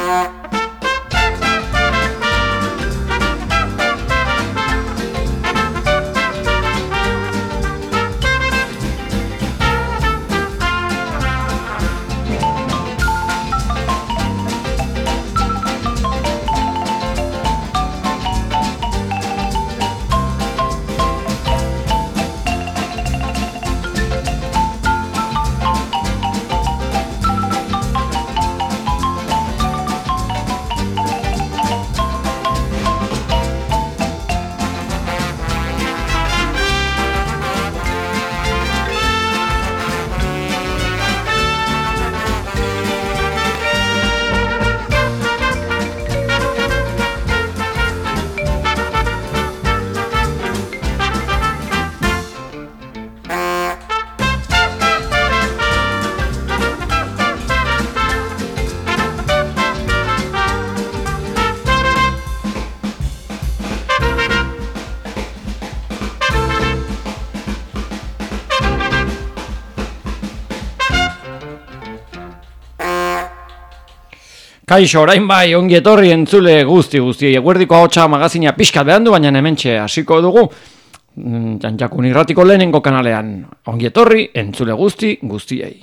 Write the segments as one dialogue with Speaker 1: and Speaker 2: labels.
Speaker 1: Kaixo, orain bai, ongi etorri entzule guzti. Eguerdiko ahotsa magazina pixkat behan du, baina hementxe hasiko dugu. Janjakun irratiko lehenengo kanalean. Ongi etorri entzule guztiei.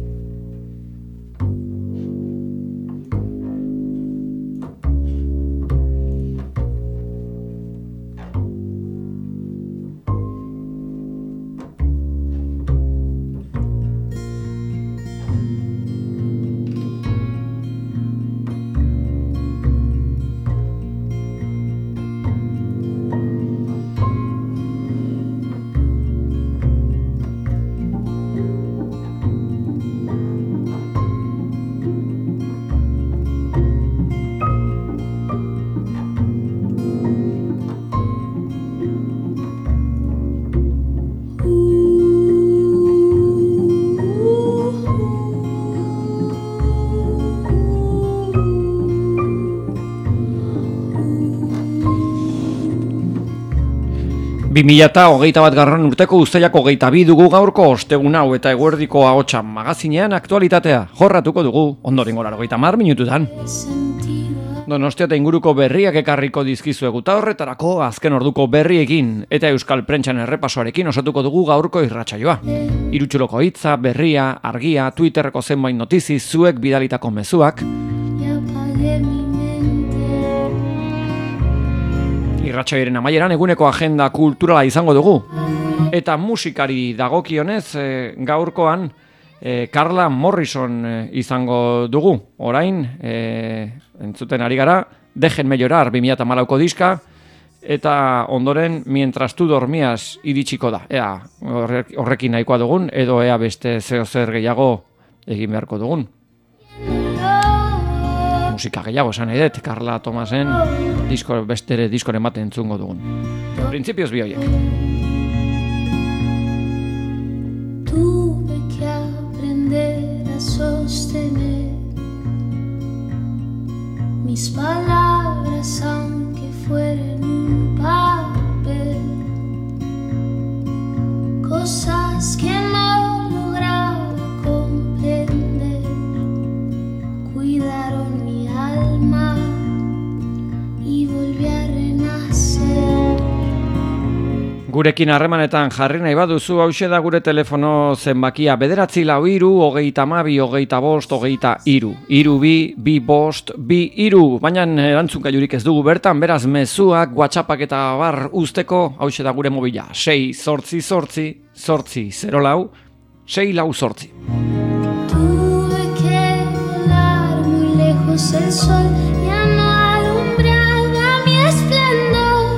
Speaker 1: Eta 2021 urteko uztailak 22 dugu gaurko ostegun hau eta eguerdiko ahotsa magazinean aktualitatea jorratuko dugu ondorengo 30 minututan. Donostia eta inguruko berriak ekarriko dizkizuegu eta horretarako azken orduko berriekin eta euskal prentsan errepasoarekin osatuko dugu gaurko irratsaioa. Irutsuloko hitza, berria, argia, Twitterreko zenbait notizi, zuek bidalitako mezuak. Irratsaioaren amaieran eguneko agenda kulturala izango dugu. Eta musikari dagokionez gaurkoan Carla Morrison izango dugu. Orain, entzuten ari gara, Déjenme llorar 2014ko diska, eta ondoren Mientras tú dormías iritsiko da. Ea horrekin nahikoa dugun, edo ea beste zer gehiago egin beharko dugun. Musika gehiago esan nahi dut, Carla Thomasen bestere diskoren bat entzungo dugun. Printzipioz bi horiek.
Speaker 2: Tuve que aprender a sostener mis palabras aunque fueran un papel, cosas que no lograba comprender, cuidaron mi alma y volví a renacer.
Speaker 1: Gurekin harremanetan jarri nahi baduzu, hauxe da gure telefono zenbakia 942-32-25-23, 3-2-5-2-3, baina erantzungailurik ez dugu bertan, beraz mezuak, WhatsAppak eta bar usteko, hauxe da gure mobila, 6-zortzi-zortzi-zortzi-0-lau-6-lau-zortzi.
Speaker 2: Tuve que volar muy lejos el sol, ya no alumbraba mi esplendor.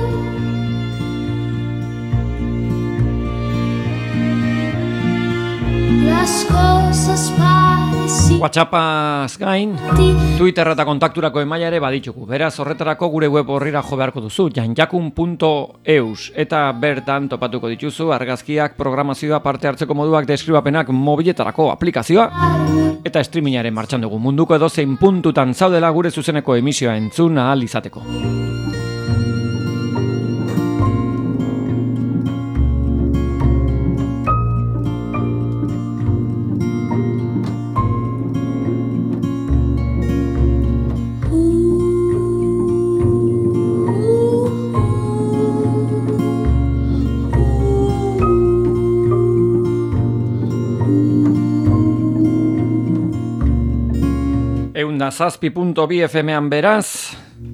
Speaker 2: Las cosas parecían.
Speaker 1: WhatsAppaz gain, Twitter eta kontakturako emaila ere baditugu. Beraz horretarako gure web horrira jo beharko duzu, janjakun.eus, eta bertan topatuko dituzu argazkiak, programazioa, parte hartzeko moduak, deskribapenak, mobiletarako aplikazioa, eta streamingaren martxan dugu. Munduko edozein puntutan zaudela gure zuzeneko emisioa entzun ahal izateko. 107.2 FM-an beraz,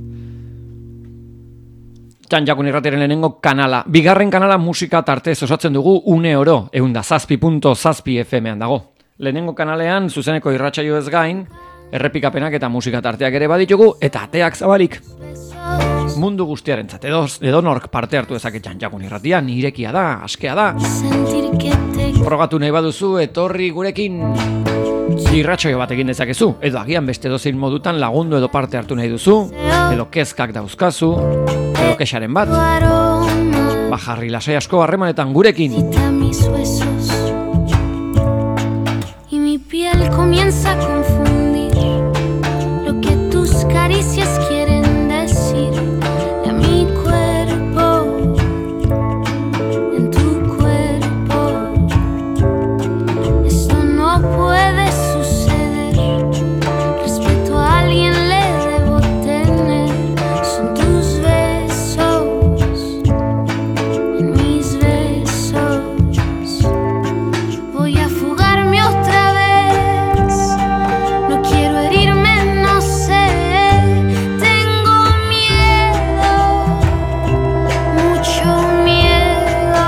Speaker 1: Txantxakun irratiaren lehenengo kanala. Bigarren kanala musika tartez osatzen dugu une oro, 107.7 FM-an dago. Lehenengo kanalean zuzeneko irratsaio ez gain, errepikapenak eta musika tarteak ere baditugu, eta ateak zabalik. Mundu guztiarentzat edonork parte hartu dezake Txantxakun irratian, irekia da, askea da. Frogatu nahi baduzu, etorri gurekin irratsaio bat egin dezakezu, edo agian beste dozein modutan lagundu edo parte hartu nahi duzu, edo kezkak dauzkazu, edo kexaren bat. Bajarri lasai asko harremanetan gurekin.
Speaker 2: Y mi piel comienza a confundir lo que tus caricias quieren decir. Y a mi cuerpo, en tu cuerpo, esto no puede suceder. Respeto a alguien le debo tener. Son tus besos, en mis besos. Voy a fugarme otra vez. No quiero herirme, no sé. Tengo miedo, mucho miedo.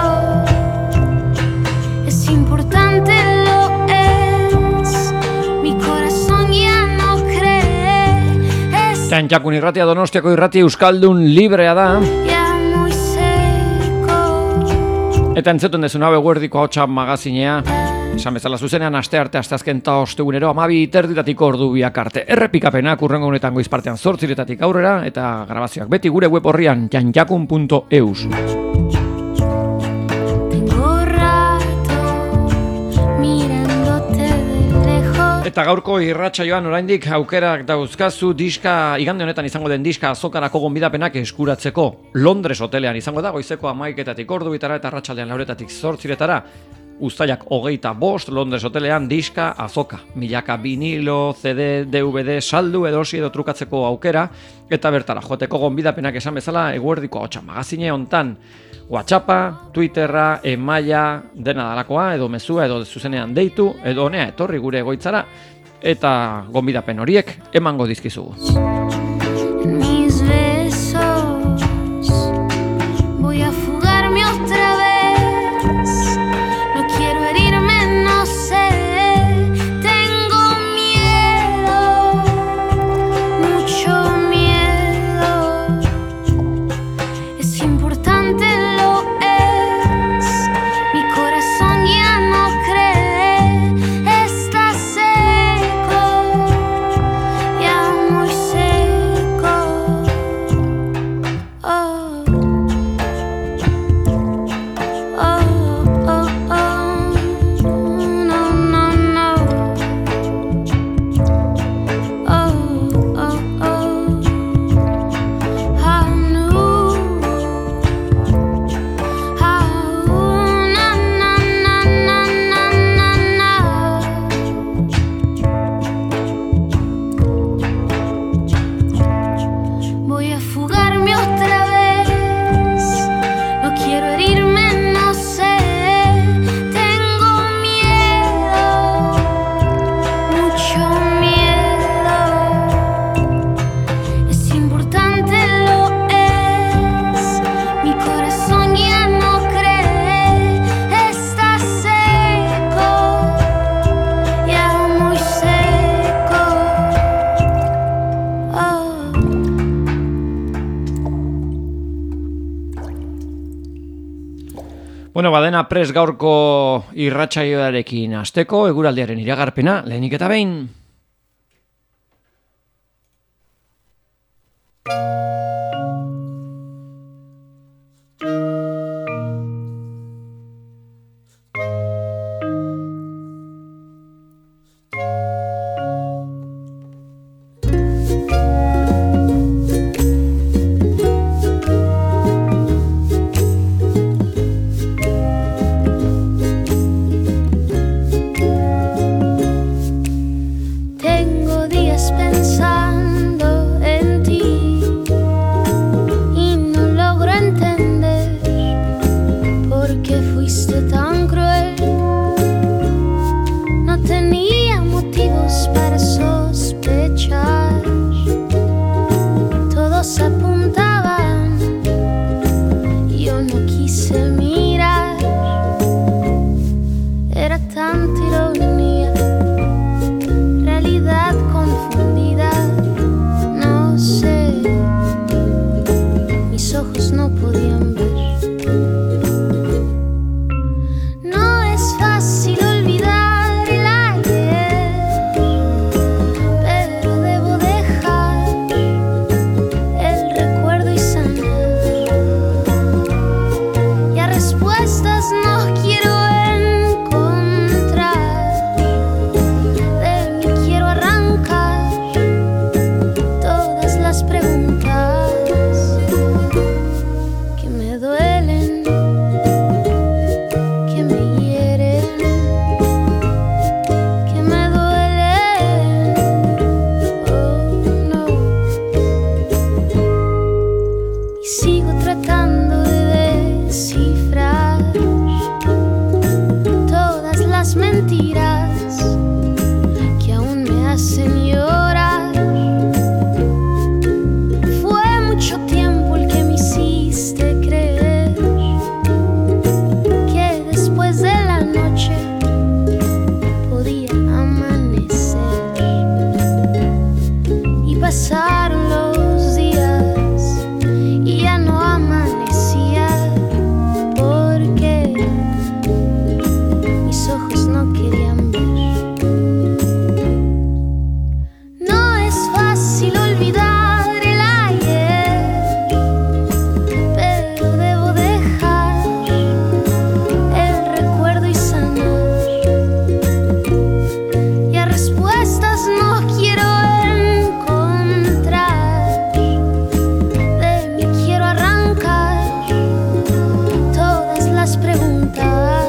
Speaker 2: Es importante, lo es. Mi corazón ya no cree. Es
Speaker 1: Txantxakun irratia, Donostiako irrati euskaldun librea da.
Speaker 2: ya muy seco.
Speaker 1: Eta entzuten dezun hau eguerdiko ahotsa magazinea. Esan bezala zuzenean aste arte asteazken eta ostegunero 12:30 ordu biak arte. Errepikapenak urrengo honetan goiz partean 8:00 aurrera eta grabazioak beti gure web orrian txantxakun.eus.
Speaker 2: Tengo rato mirándote de lejos.
Speaker 1: Eta gaurko irratsaioan oraindik aukerak dauzkazu diska, igande honetan izango den diska azokarako gonbidapenak eskuratzeko. Londres hotelean izango da goizeko 11:00 ordu bitara eta arratsaldean 4:00 8:00. Uztailak 25 Londres hotelean diska azoka. Milaka vinilo, CD, DVD, saldu edosi edo trukatzeko aukera. Eta bertara joteko gonbidapenak esan bezala eguerdiko ahotsa magazine hontan. WhatsAppa, Twitterra, emaila, dena dalakoa, edo mezua, edo zuzenean deitu, edo honea etorri gure egoitzara. Eta gonbidapen horiek emango dizkizugu.
Speaker 2: En mis besos voy a fugarme otra vez. No quiero herirme, no sé. Tengo miedo, mucho miedo. Es importante, lo es. Mi corazón ya no cree. Está seco, ya muy seco. Oh, oh, oh, oh. No, no, no. Oh, oh, oh. How new. How na na na na na na na. Voy a fugarme otra vez. No quiero herirme, no sé. Tengo miedo, mucho miedo. Es importante, lo es. Mi corazón ya no cree. Está seco, ya muy seco. Oh.
Speaker 1: Bueno, badena pres gaurko irratsaioarekin hasteko eguraldiaren iragarpena lehenik eta behin.
Speaker 2: pasaron los días y ya no amanecía porque mis ojos no querían ver. No es fácil olvidar el ayer, pero debo dejar el recuerdo y sanar. Ya respuestas no quiero encontrar, de mí quiero arrancar todas las preguntas.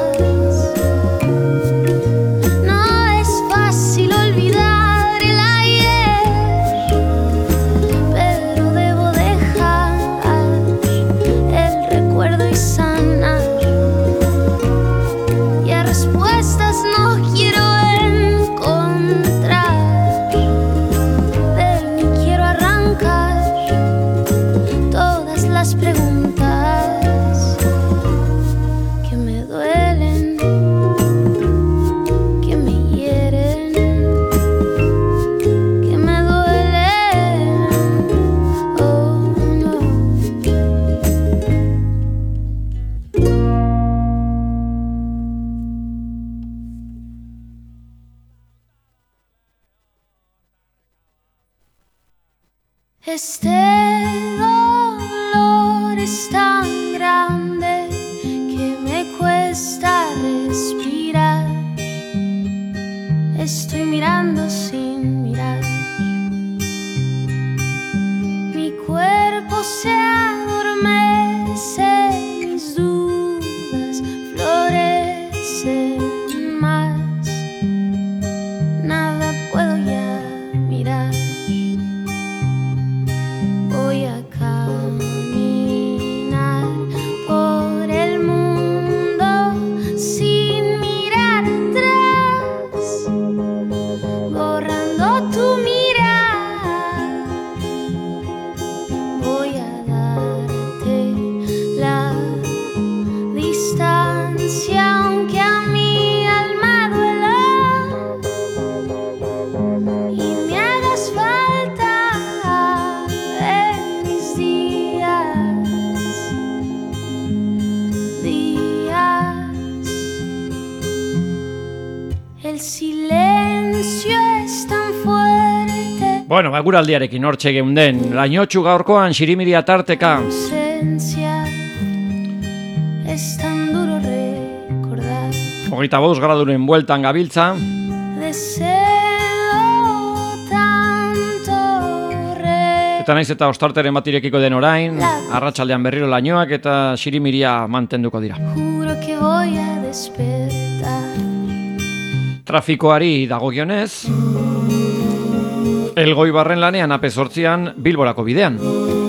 Speaker 2: No es fácil olvidar el ayer, pero debo dejar el recuerdo y sanar. Ya respuestas no quiero encontrar, de mí quiero arrancar todas las preguntas que me duelen, que me hieren, que me duelen. Oh no. Este dolor es tan grande que me cuesta respirar. Estoy mirando sin mirar. Mi cuerpo se adormece, mis dudas florecen más. Nada puedo ya mirar. Voy a caminar por el mundo sin mirar atrás, borrando tu mirar. Voy a darte la distancia, aunque a mi alma duela y me hagas falta en mis días. El silencio es tan fuerte.
Speaker 1: Bueno, guraldiarekin hortxe geunden, lainotxu gaurkoan xirimiria tarteka.
Speaker 2: Ausencia es tan duro recordar.
Speaker 1: 25 graduren bueltan gabiltza.
Speaker 2: Deseo tanto
Speaker 1: Eta naiz eta ostarteren bat irekiko den orain, arratsaldean berriro lainoak eta xirimiria mantenduko dira.
Speaker 2: juro que voy a despertar.
Speaker 1: Trafikoari dagokionez, Elgoibarren lanean AP8an Bilborako bidean.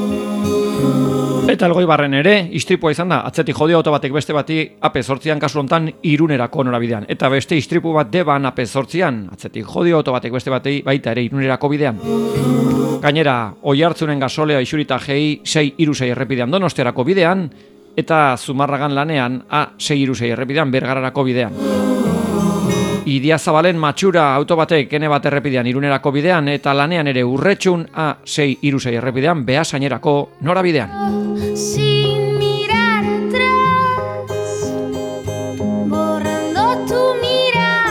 Speaker 1: Eta Elgoibarren ere, istripua izan da, atzetik jodio auto batek beste bati AP8an kasu hontan Irunerako norabidean. Eta beste istripu bat Deban AP8an, atzetik jodio auto batek beste bati baita ere Irunerako bidean. Gainera, Oiartzunen gasolea isurita GI 636 errepidean Donostiarako bidean, eta Zumarragan lanean A636 errepidean Bergararako bidean. Idiazabalen Matxura auto batek ene bat errepidean Irunerako bidean, eta lanean ere Urretxun A636 errepidean Behasainerako norabidean.
Speaker 2: Sin mirar atrás, borrando tu mirar.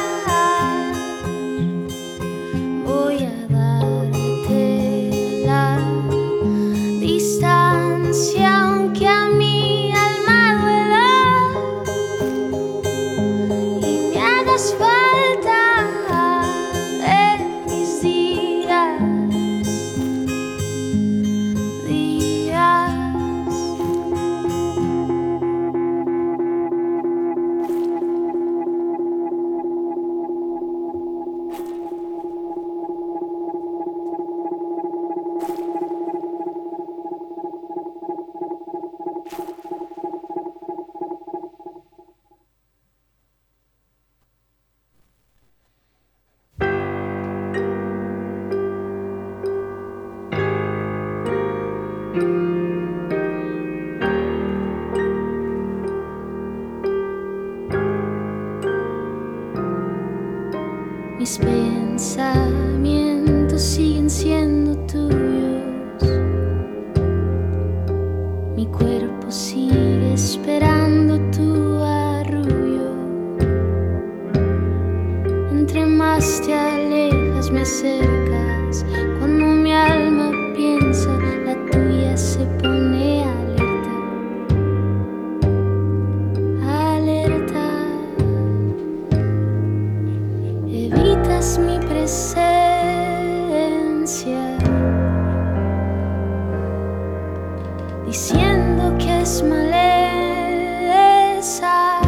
Speaker 2: Voy a darte la distancia, aunque a mi alma duela y me hagas falta en mis días. Mis pensamientos siguen siendo tú. mi cuerpo sigue esperando tu arrullo. Entre más te alejas, me acercas. Cuando mi alma piensa, la tuya se pone alerta. Alerta. Evitas mi presencia, diciendo que es maleza.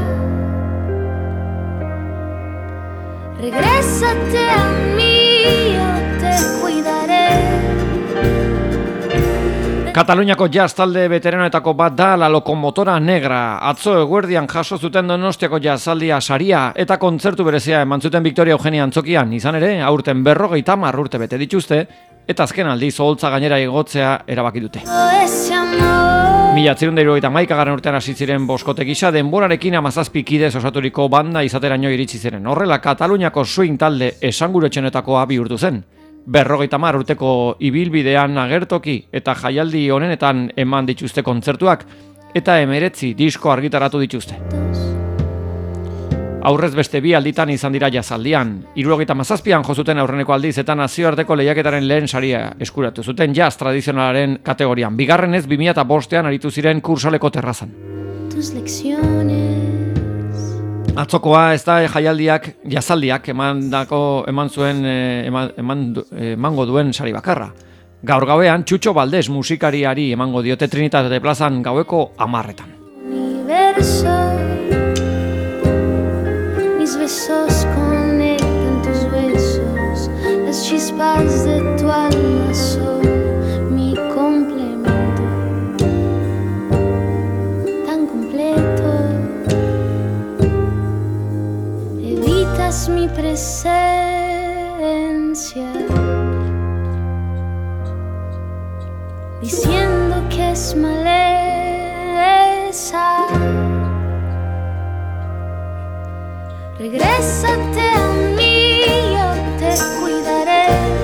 Speaker 2: Regrésate a mí, yo te cuidaré.
Speaker 1: Kataluniako jazz talde veteranoetako bat da La Locomotora Negra. Atzo eguerdian jaso zuten Donostiako jazzaldia saria eta kontzertu berezia eman zuten Victoria Eugenia Antzokian. Izan ere, aurten 50 urte bete dituzte, eta azken aldiz oholtza gainera igotzea erabaki dute. 1971 urtean hasi ziren boskote gisa, denborarekin 17 kidez osaturiko banda izateraino iritsi ziren. Horrela, Kataluniako swing talde esanguratsuenetakoa bihurtu zen. 50 urteko ibilbidean agertoki eta jaialdi honenetan eman dituzte kontzertuak eta 19 disko argitaratu dituzte. Aurrez beste 2 alditan izan dira jazaldian. 77an jo zuten aurreneko aldiz eta nazioarteko lehiaketaren lehen saria eskuratu zuten jazz tradizionalaren kategorian. Bigarrenez 2005an aritu ziren Kursaleko terrazan. Atzokoa ez da jaialdiak, jazaldiak emango duen sari bakarra. Gaur gauean Txutxo Valdez musikariari emango diote Trinitate plazan gaueko 10:00. Mis besos conectan tus besos, las chispas de tu alma son mi complemento, tan completo. Evitas mi presencia, diciendo que es maleza. Regrésate a mí, yo te cuidaré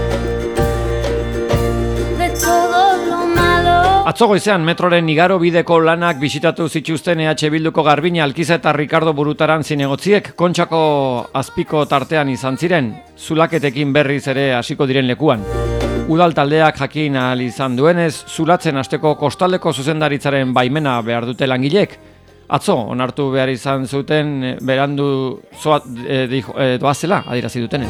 Speaker 1: de todo lo malo. Atzo goizean metroren igaro bideko lanak bisitatu zituzten EH Bilduko Garbina Alkiza eta Ricardo Burutaran zinegotziek Kontxako azpiko tartean izan ziren, zulaketekin berriz ere hasiko diren lekuan. Udal taldeak jakin ahal izan duenez, zulatzen hasteko kostaldeko zuzendaritzaren baimena behar dute langilek. Atzo, onartu behar izan zuten berandu doazela, adirazi dutenez.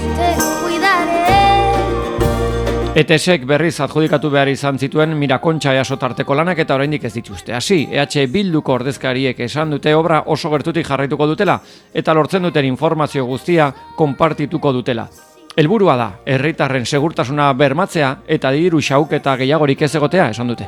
Speaker 1: ETSek berriz adjudikatu behar izan zituen Mirakontxa EASO tarteko lanak eta oraindik ez dituzte. Hasi, EH Bilduko ordezkariek esan dute obra oso gertutik jarraituko dutela eta lortzen duten informazio guztia konpartituko dutela. Helburua da, herritarren segurtasuna bermatzea eta diru xahuketa gehiagorik ez egotea esan dute.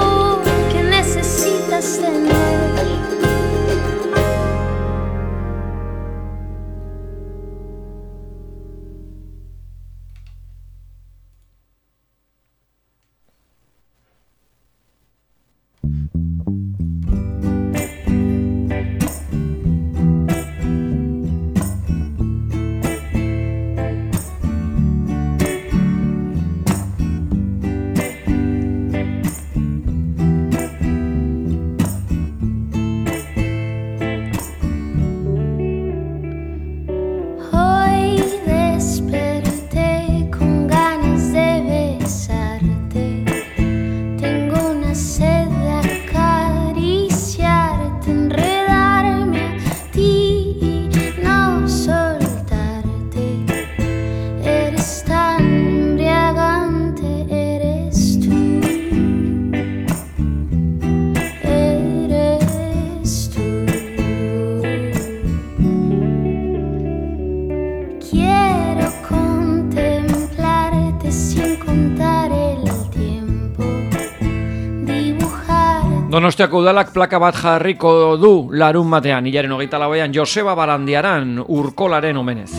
Speaker 1: Donostiako udalak plaka bat jarriko du larun batean, hilaren 24an Joseba Barandiaran urkolaren omenez.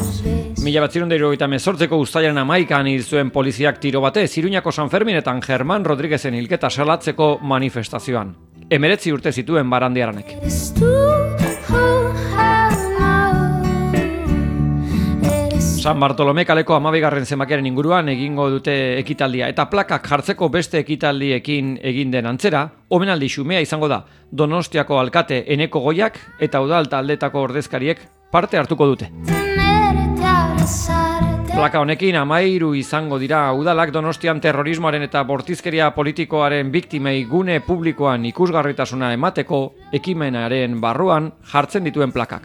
Speaker 1: 1978ko uztailaren 11an hil zuen poliziak tiro batez Iruñako San Ferminetan Germán Rodríguezen hilketa salatzeko manifestazioan. 19 urte zituen Barandiaranek. San Bartolome kaleko 12. zenbakiaren inguruan egingo dute ekitaldia eta plakak jartzeko beste ekitaldiekin egin den antzera, omenaldi xumea izango da Donostiako alkate Eneko Goiak eta udal taldetako ordezkariek parte hartuko dute. Plaka honekin 13 izango dira udalak Donostian terrorismoaren eta bortizkeria politikoaren biktimei gune publikoan ikusgarritasuna emateko ekimenaren barruan jartzen dituen plakak.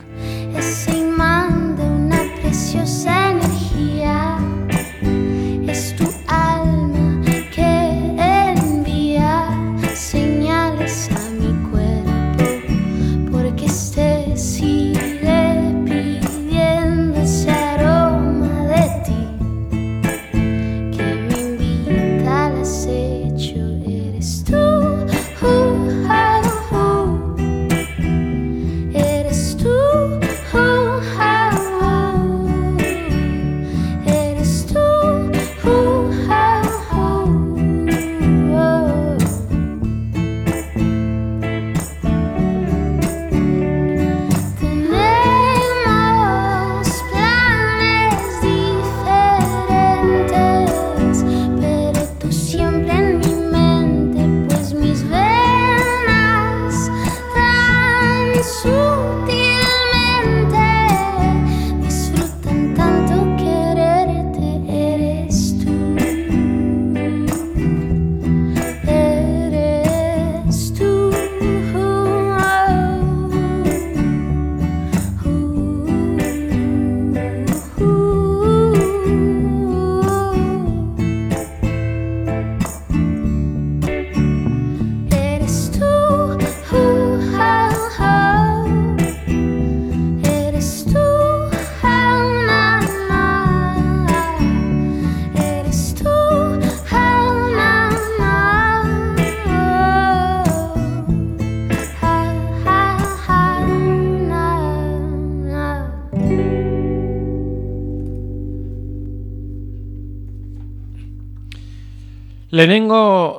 Speaker 1: Lehenengo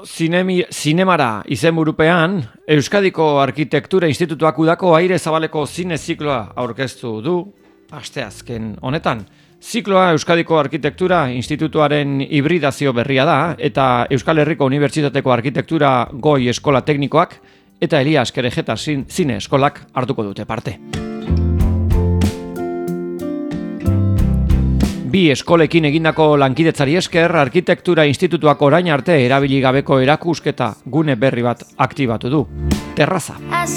Speaker 1: zinemara izenburupean, Euskadiko Arkitektura Institutuak udako aire zabaleko zine zikloa aurkeztu du, asteazken honetan. Zikloa Euskadiko Arkitektura Institutuaren hibridazio berria da, eta Euskal Herriko Unibertsitateko Arkitektura Goi Eskola Teknikoak eta Elias Kerejeta Zine Eskolak hartuko dute parte. Bi eskolekin egindako lankidetzari esker, Arkitektura Institutuak orain arte erabili gabeko erakusketa gune berri bat aktibatu du. Terraza.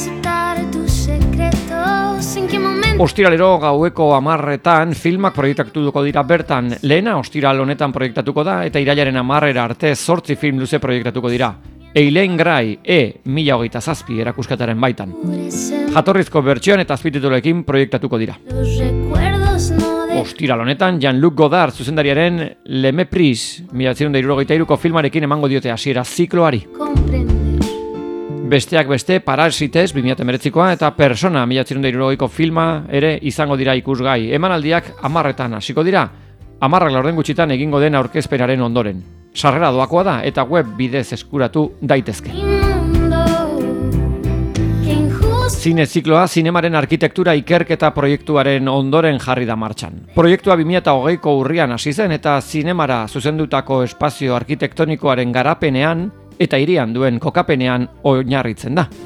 Speaker 1: Ostiralero gaueko 10:00 filmak proiektatuko dira bertan. Lehena ostiral honetan proiektatuko da eta irailaren 10:00 arte 8 film luze proiektatuko dira. Eileen Gray 1027 erakusketaren baitan. Jatorrizko bertsioan eta azpititulekin proiektatuko dira. Ostiral honetan, Jean-Luc Godard zuzendariaren Le Mépris 1963ko filmarekin emango diote hasiera zikloari. Besteak beste, Parasites 2019koa eta Persona 1960ko filma ere izango dira ikusgai. Emanaldiak 10:00 hasiko dira, 10:00 laurden gutxitan egingo den aurkezpenaren ondoren. Sarrera doakoa da eta web bidez eskuratu daitezke. Zine zikloa zinemaren arkitektura ikerketa proiektuaren ondoren jarri da martxan. Proiektua 2020ko urrian hasi zen eta zinemara zuzendutako espazio arkitektonikoaren garapenean eta hirian duen kokapenean oinarritzen da.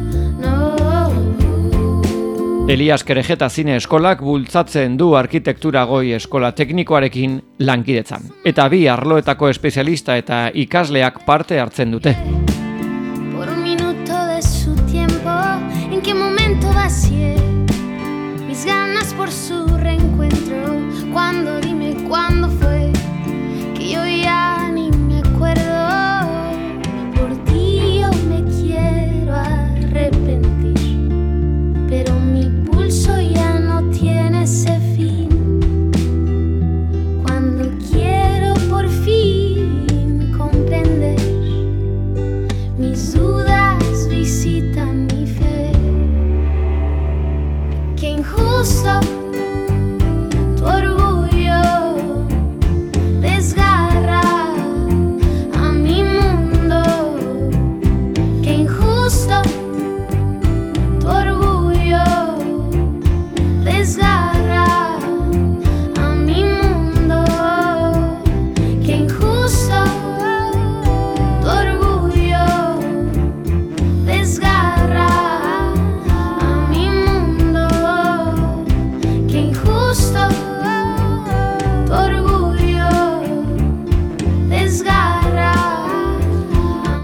Speaker 1: Elias Kerejeta Zine Eskolak bultzatzen du Arkitektura Goi Eskola Teknikoarekin lankidetzan. Eta bi arloetako espezialista eta ikasleak parte hartzen dute.
Speaker 2: ¿En qué momento vacié mis ganas por su reencuentro? Cuando, dime cuándo fue, que yo ya ni me acuerdo. Por ti yo me quiero arrepentir, pero mi pulso ya no tiene ese fin. Cuando quiero por fin comprender, mis dudas visitan mi fe. Qué injusto tu orgullo desgarra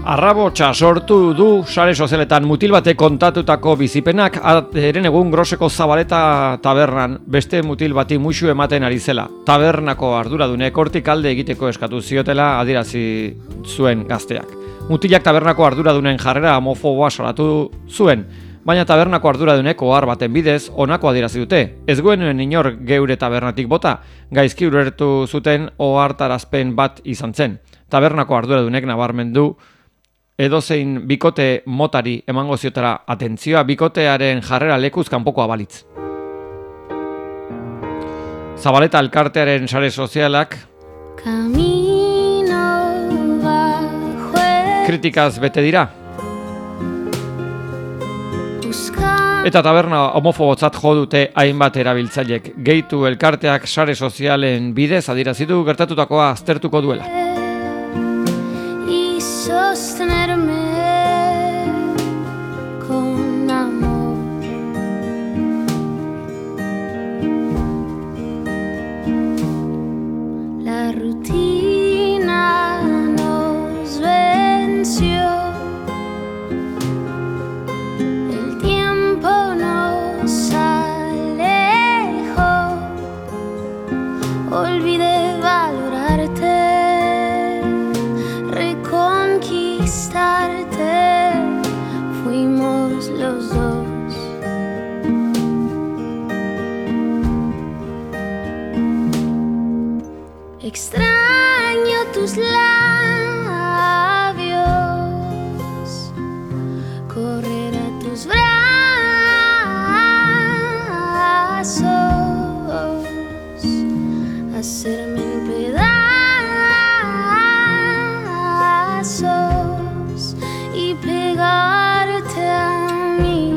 Speaker 1: Arrabotsa sortu du sare sozialetan mutil batek kontatutako bizipenak eren egun Groseko Zabaleta tabernan beste mutil bati muxu ematen ari zela. Tabernako arduradunek hortik alde egiteko eskatu ziotela adierazi zuen gazteak. Mutilak tabernako arduradunen jarrera homofoboa salatu zuen, baina tabernako arduradunek ohar baten bidez honako adierazi dute. Ez genuen inor geure tabernatik bota, gaizki ulertu zuten ohartarazpen bat izan zen. Tabernako arduradunek nabarmendu edozein bikote motari emango ziotela atentzioa bikotearen jarrera lekuz kanpokoa balitz. Zabaleta elkartearen sare sozialak kritikaz bete dira. Eta taberna homofobotzat jo dute hainbat erabiltzailek. Gehitu elkarteak sare sozialen bidez adierazitu gertatutakoa aztertuko duela.
Speaker 2: Sostenerme con amor. La rutina nos venció. El tiempo nos alejó. Olvidé valorarte. Reconquistarte, fuimos los dos. Extraño tus labios, correr a tus brazos, hacerme en pedazos y pegarte a mí.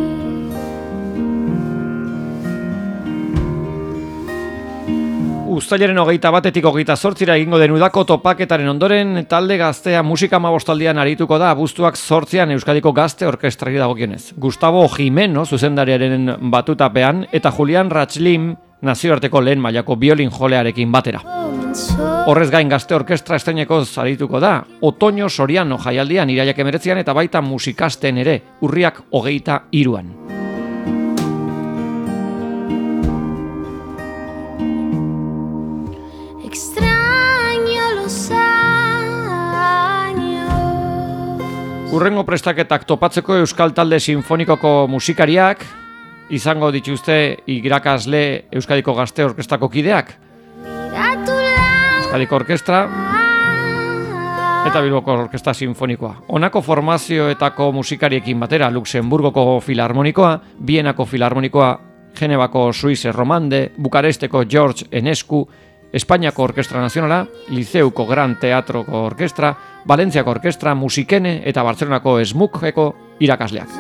Speaker 1: Uztailaren 21-tik 28 egingo den udako topaketaren ondoren talde gaztea musika 15aldian arituko da abuztuak 8 Euskadiko Gazte Orkestrari dagokionez. Gustavo Jimeno zuzendariaren batutapean eta Julian Ratxlim nazioarteko lehen mailako biolin jolearekin batera. Horrez gain Gazte Orkestra estreinekoz arituko da, Otoño Soriano jaialdian iraiak 19 eta baita musikasten ere, urriak 23. Urrengo prestaketak topatzeko Euskal Talde Sinfonikoko musikariak izango dituzte irakasle Euskadiko Gazte Orkestrako kideak, Euskadiko Orkestra eta Bilboko Orkestra Sinfonikoa. Honako formazioetako musikariekin batera Luxemburgoko Filarmonikoa, Bienako Filarmonikoa, Genebako Suisse Romande, Bukaresteko George Enescu, Espainiako Orkestra Nazionala, Liceuko Gran Teatroko Orkestra, Valentziako Orkestra, Musikene eta Bartzelonako Smukeko irakasleak.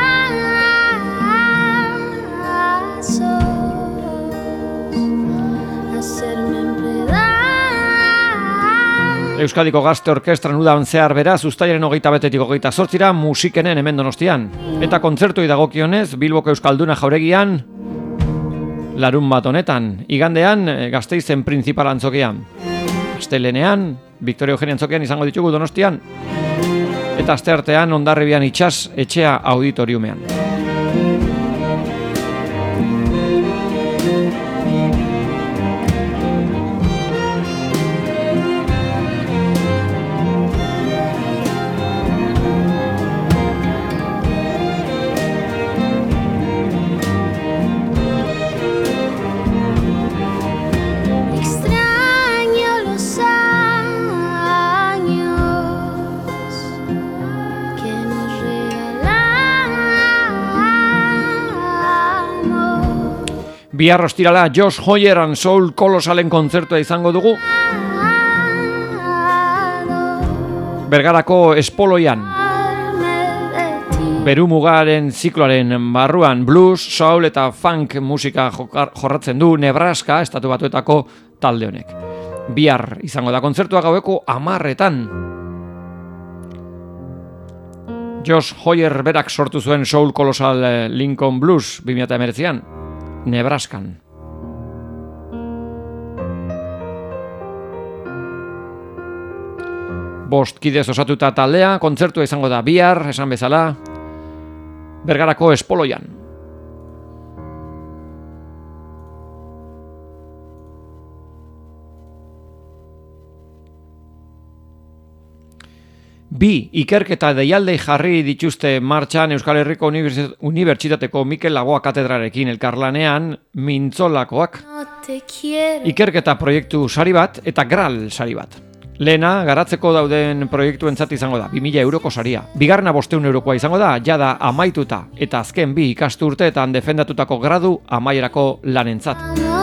Speaker 1: Euskadiko Gazte Orkestran udan zehar beraz, uztailaren 21-tik 28 Musikenen hemen Donostian. Eta kontzertoi dagokionez, Bilboko Euskalduna jauregian, larun bat honetan, igandean Gasteizen Printzipal antzokian. Astelenean, Victoria Eugenia antzokian izango ditugu Donostian. Eta asteartean Hondarribian Itsas etxea auditoriumean. Bihar ostirala Josh Hoyer and Soul Kolosalen kontzertua izango dugu. Bergarako Espoloian. Berumugaren zikloaren barruan blues, soul eta funk musika jorratzen du Nebraska estatu batuetako talde honek. Bihar izango da kontzertua gaueko 10:00. Josh Hoyer berak sortu zuen Soul Kolosal Lincoln Blues 2019an. Nebraskan. 5 kidez osatuta taldea, kontzertua izango da bihar, esan bezala, Bergarako Espoloian. Bi ikerketa deialdei jarri dituzte martxan Euskal Herriko Unibertsitateko Mikel Laboa katedrarekin elkarlanean mintzolakoak. Ikerketa proiektu sari bat eta Gral sari bat. Lehena, garatzeko dauden proiektuentzat izango da, 2.000 euroko saria. Bigarrena 500 eurokoa izango da, jada amaituta, eta azken 2 ikasturteetan defendatutako gradu amaierako lanentzat.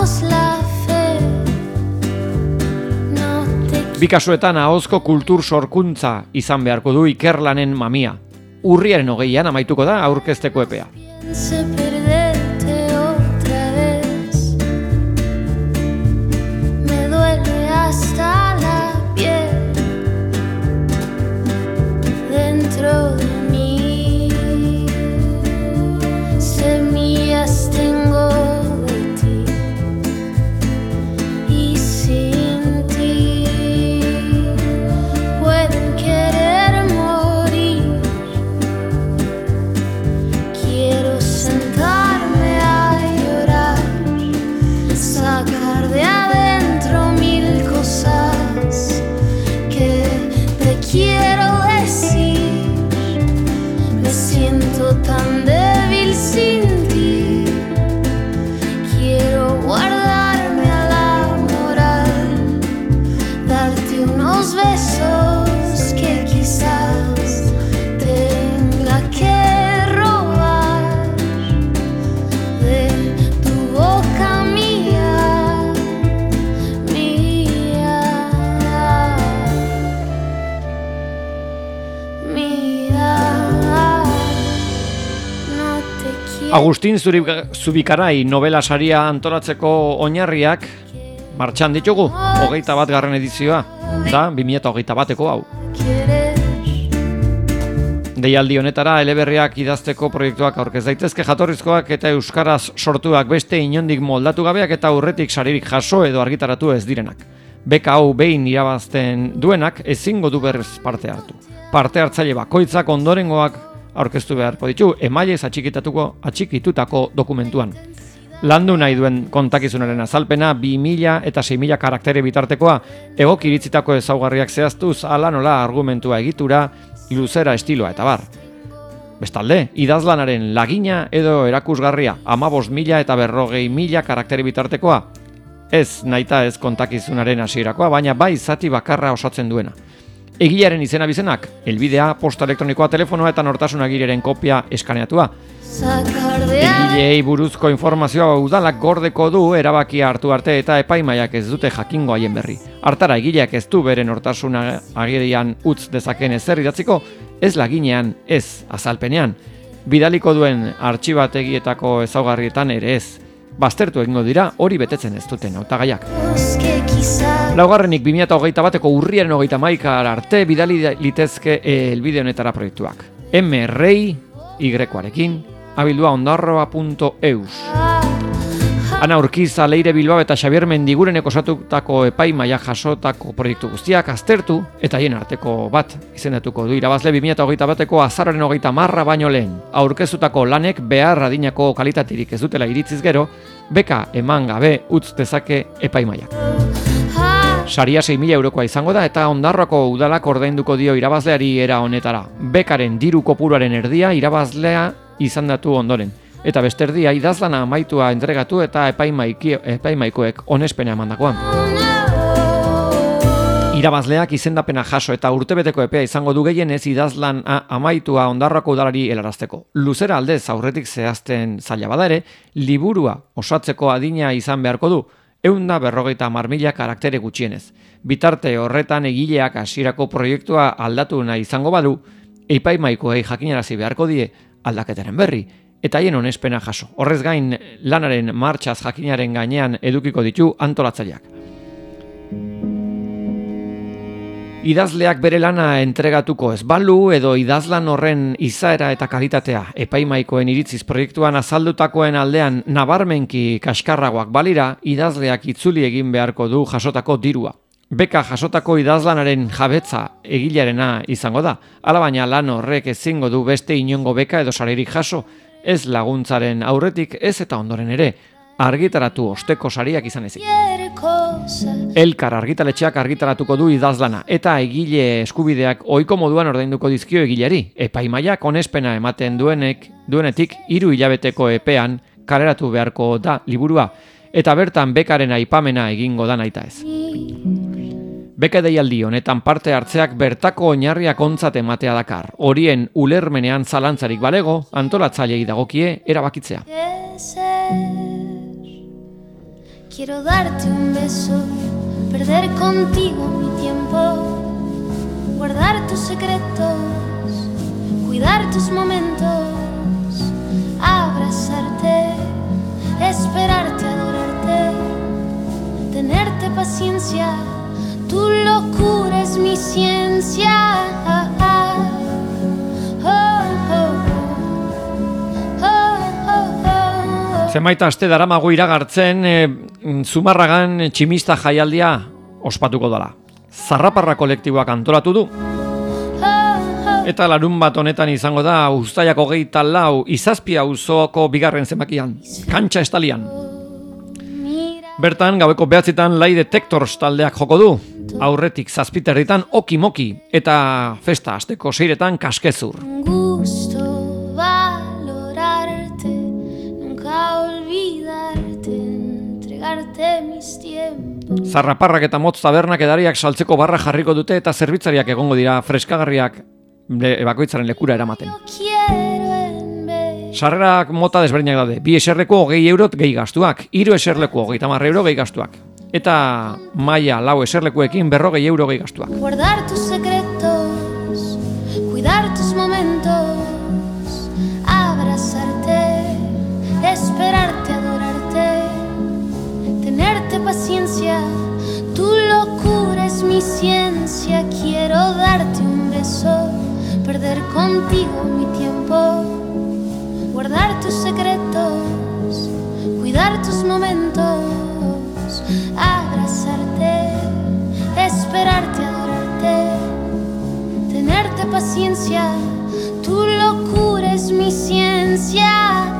Speaker 1: Bi kasuetan ahozko kultur sorkuntza izan beharko du ikerlanen mamia. Urriaren 20an amaituko da aurkezteko epea.
Speaker 2: Tan débil sin ti, quiero guardarme a la moral, darte unos besos que quizás tenga que robar de tu boca mía, mía, mía.
Speaker 1: Agustin Zubikarai novela saria antolatzeko oinarriak martxan ditugu, 21. edizioa, da 2021eko hau. Deialdi honetara eleberriak idazteko proiektuak aurkez daitezke jatorrizkoak eta euskaraz sortuak beste inondik moldatu gabeak eta aurretik saririk jaso edo argitaratu ez direnak. Beka hau behin irabazten duenak ezingo du berrez parte hartu. Parte hartzaile bakoitzak ondorengoak aurkeztu beharko ditu, emailez atxikitutako dokumentuan. Landu nahi duen kontakizunaren azalpena 2.000 eta 6.000 karaktere bitartekoa, egoki iritzitako ezaugarriak zehaztuz, ala nola argumentua egitura, luzera estiloa eta bar. Bestalde, idazlanaren lagina edo erakusgarria 15.000 eta 40.000 karaktere bitartekoa, ez nahita ez kontakizunaren hasierakoa, baina bai zati bakarra osatzen duena. Egilearen izena bizenak, helbidea, posta elektronikoa, telefonoa eta nortasun agiriaren kopia eskaneatua. Egileei buruzko informazioa udalak gordeko du erabakia hartu arte eta epaimaiak ez dute jakingo haien berri. Hartara egileak ez du bere nortasun agirian utz dezaken ezer idatziko, ez laginean, ez azalpenean. Bidaliko duen artxibategietako ezaugarrietan ere ez. Baztertu egingo dira hori betetzen ez duten hautagaiak. Laugarrenik 2021eko urriaren 31 arte bidali litezke helbide honetara proiektuak. MRI Y-arekin abildua ondarroa.eus. Ana Urkiza, Leire Bilbao eta Xabier Mendigurenek osatutako epaimaia jasotako proiektu guztiak aztertu eta hien arteko bat izendatuko du irabazle 2021eko azaroaren 30 baino lehen. Aurkeztutako lanek behar adinako kalitaterik ez dutela iritziz gero, beka eman gabe utz dezake epaimaiak. Saria 6.000 eurokoa izango da eta Ondarroako udalak ordainduko dio irabazleari era honetara. Bekaren diru kopuruaren erdia irabazlea izendatu ondoren. Eta beste erdia idazlana amaitua entregatu eta epaimaikoek onespena emandakoan. Irabazleak izendapena jaso eta urtebeteko epea izango du gehienez idazlan amaitua Ondarroako udalari helarazteko. Luzera aldez aurretik zehazten zaila bada ere, liburua osatzeko adina izan beharko du, 150.000 karaktere gutxienez. Bitarte horretan egileak hasierako proiektua aldatu nahi izango badu, epaimaikoei jakinarazi beharko die aldaketaren berri, eta haien onespena jaso. Horrez gain, lanaren martxaz jakinaren gainean edukiko ditu antolatzaileak. Idazleak bere lana entregatuko ez balu edo idazlan horren izaera eta kalitatea epaimaikoen iritziz proiektuan azaldutakoen aldean nabarmenki kaskarragoak balira, idazleak itzuli egin beharko du jasotako dirua. Beka jasotako idazlanaren jabetza egilearena izango da, alabaina lan horrek ezingo du beste inongo beka edo saririk jaso, ez laguntzaren aurretik ez eta ondoren ere, argitaratu osteko sariak izan ezik. Elkar argitaletxeak argitaratuko du idazlana, eta egile eskubideak ohiko moduan ordainduko dizkio egileari, epaimaiak onespena ematen duenetik 3 hilabeteko epean kaleratu beharko da liburua, eta bertan bekaren aipamena egingo da nahita ez. Beka deialdi honetan parte hartzeak bertako oinarriak ontzat ematea dakar. Horien ulermenean zalantzarik balego, antolatzailei dagokie erabakitzea.
Speaker 2: Quiero darte un beso, perder contigo mi tiempo, guardar tus secretos, cuidar tus momentos, abrazarte, esperarte, adorarte, tenerte paciencia. Tu locura es mi ciencia.
Speaker 1: Zenbait aste daramago iragartzen Zumarragan tximista jaialdia ospatuko dela. Zarraparra kolektiboak antolatu du. Eta larunbat honetan izango da uztailak 24 Izazpia auzoko 2. zenbakian, kantxa estalian. Bertan, gaueko 9 Lie Detectors taldeak joko du. Aurretik 7:30 Okimoki eta festa asteko 6 Kaskezur.
Speaker 2: Gusto valorarte, nunca olvidarte, entregarte mis tiempos.
Speaker 1: Zarraparrak eta motz tabernak edariak saltzeko barra jarriko dute eta zerbitzariak egongo dira freskagarriak bakoitzaren lekura eramaten. Sarrerak mota desberdinak daude, 2 eserleku 20 eurot gehi gastuak, 3 eserleku 30 euro gehi gastuak. Eta maila 4 eserlekuekin 40 euro gehi gastuak.
Speaker 2: Guardar tus secretos, cuidar tus momentos, abrazarte, esperarte, adorarte, tenerte paciencia. Tu locura es mi ciencia. Quiero darte un beso, perder contigo mi tiempo, guardar tus secretos, cuidar tus momentos, abrazarte, esperarte, adorarte, tenerte paciencia. Tu locura es mi ciencia.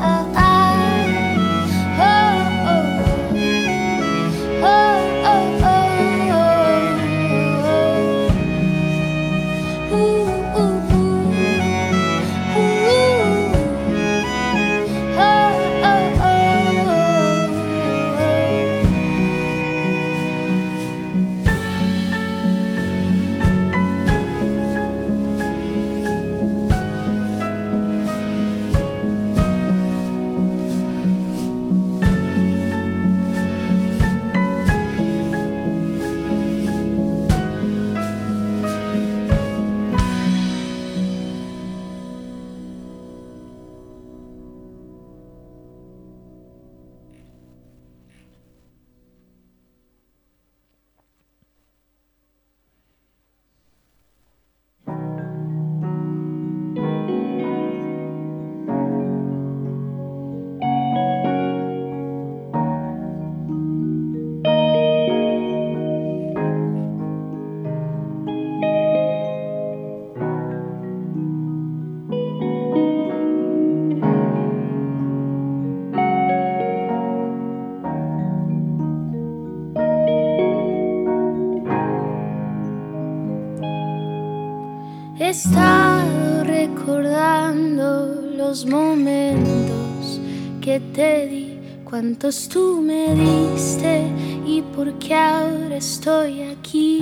Speaker 2: He estado recordando los momentos que te di, cuántos tú me diste y por qué ahora estoy aquí,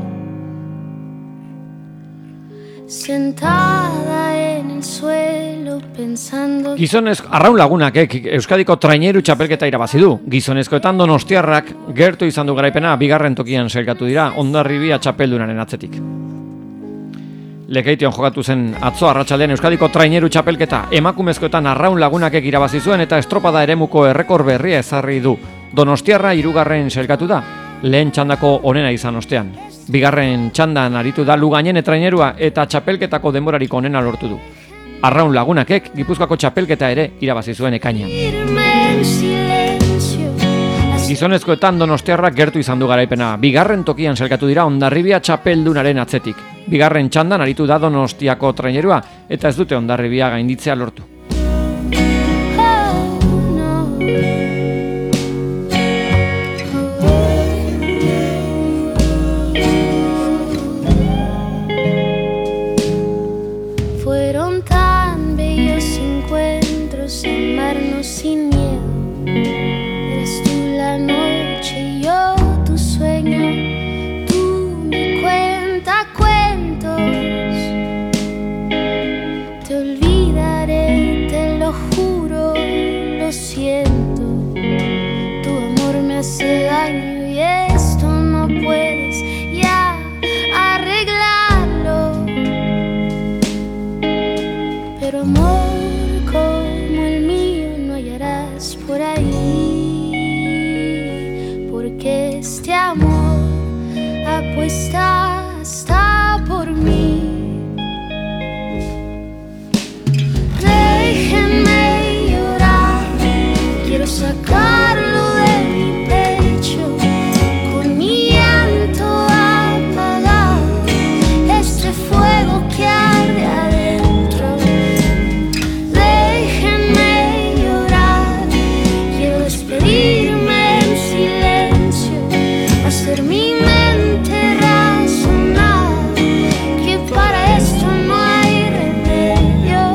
Speaker 2: sentada en el suelo pensando.
Speaker 1: Gizonezko Arraun Lagunak Euskadiko traineru txapelketa irabazi du. Gizonezkoetan Donostiarrak gertu izan du garaipena, 2. tokian sailkatu dira Hondarribia txapeldunaren atzetik. Lekeition jokatu zen atzo arratsaldean Euskadiko traineru txapelketa. Emakumezkoetan Arraun Lagunak irabazi zuen eta estropada eremuko errekor berria ezarri du. Donostiarra 3. sailkatu da, lehen txandako onena izan ostean. 2. txandan aritu da Lugainen trainerua eta txapelketako denborarik onena lortu du. Arraun Lagunakek Gipuzkoako txapelketa ere irabazi zuen ekainean.
Speaker 2: Las
Speaker 1: Gizonezkoetan donostiarrak gertu izan du garaipena. Bigarren tokian sailkatu dira Hondarribia txapeldunaren atzetik. Bigarren txandan aritu da Donostiako trainerua eta ez dute Hondarribia gainditzea lortu.
Speaker 2: Fueron tan bellos encuentros, amarnos sin miedo. Eres tú la noche y yo tu sueño, tú mi cuentacuentos. Te olvidaré, te lo juro, lo siento. Tu amor me hace daño y esto no puedes ya arreglarlo. Pero amor como el mío no hallarás por ahí, porque este amor apuesta hasta por mí. Déjenme llorar, quiero sacarlo de mi pecho, con mi llanto apagar este fuego que arde adentro. Déjenme llorar, quiero despedirme en silencio, hacer mi mente razonar que para esto no hay remedio.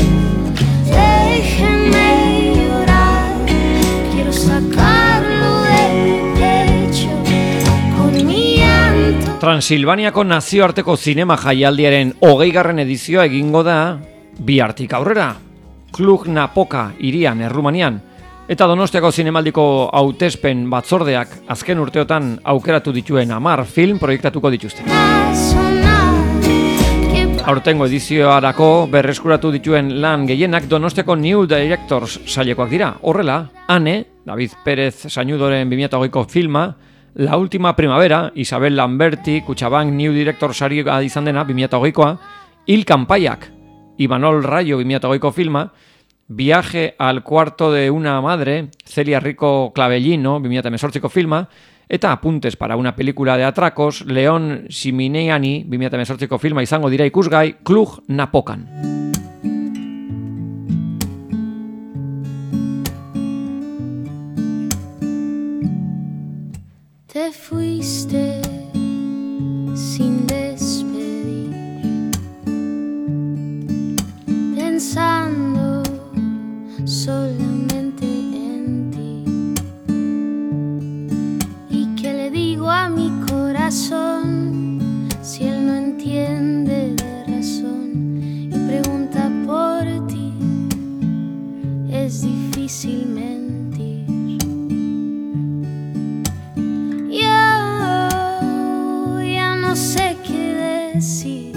Speaker 2: Déjenme llorar, quiero sacarlo de mi pecho, con mi llanto.
Speaker 1: Transilvaniako nazioarteko zinema jaialdiaren 20. edizioa egingo da bihartik aurrera. Cluj-Napoca hirian Errumanian eta Donostiako zinemaldiko hautespen batzordeak azken urteotan aukeratu dituen 10 film proiektatuko dituzte. Aurtengo edizioarako berreskuratu dituen lan gehienak Donostiako New Directors sailekoak dira. Horrela, Ane, David Pérez Sañudoren 2008ko filma, La Última Primavera, Isabel Lamberti, Kutxabank New Directors saria izan dena 2008koa, Il Kanpaiak, Imanol Rayo 2008ko filma, Viaje al cuarto de una madre, Celia Rico Clavellino 2018ko filma, eta Apuntes para una película de atracos, Leon Simineani 2018ko filma izango dira ikusgai Cluj-Napocan.
Speaker 2: Te fuiste sin despedir, pensando solamente en ti. ¿Y qué le digo a mi corazón si él no entiende de razón y pregunta por ti? Es difícil mentir. No sé qué decir.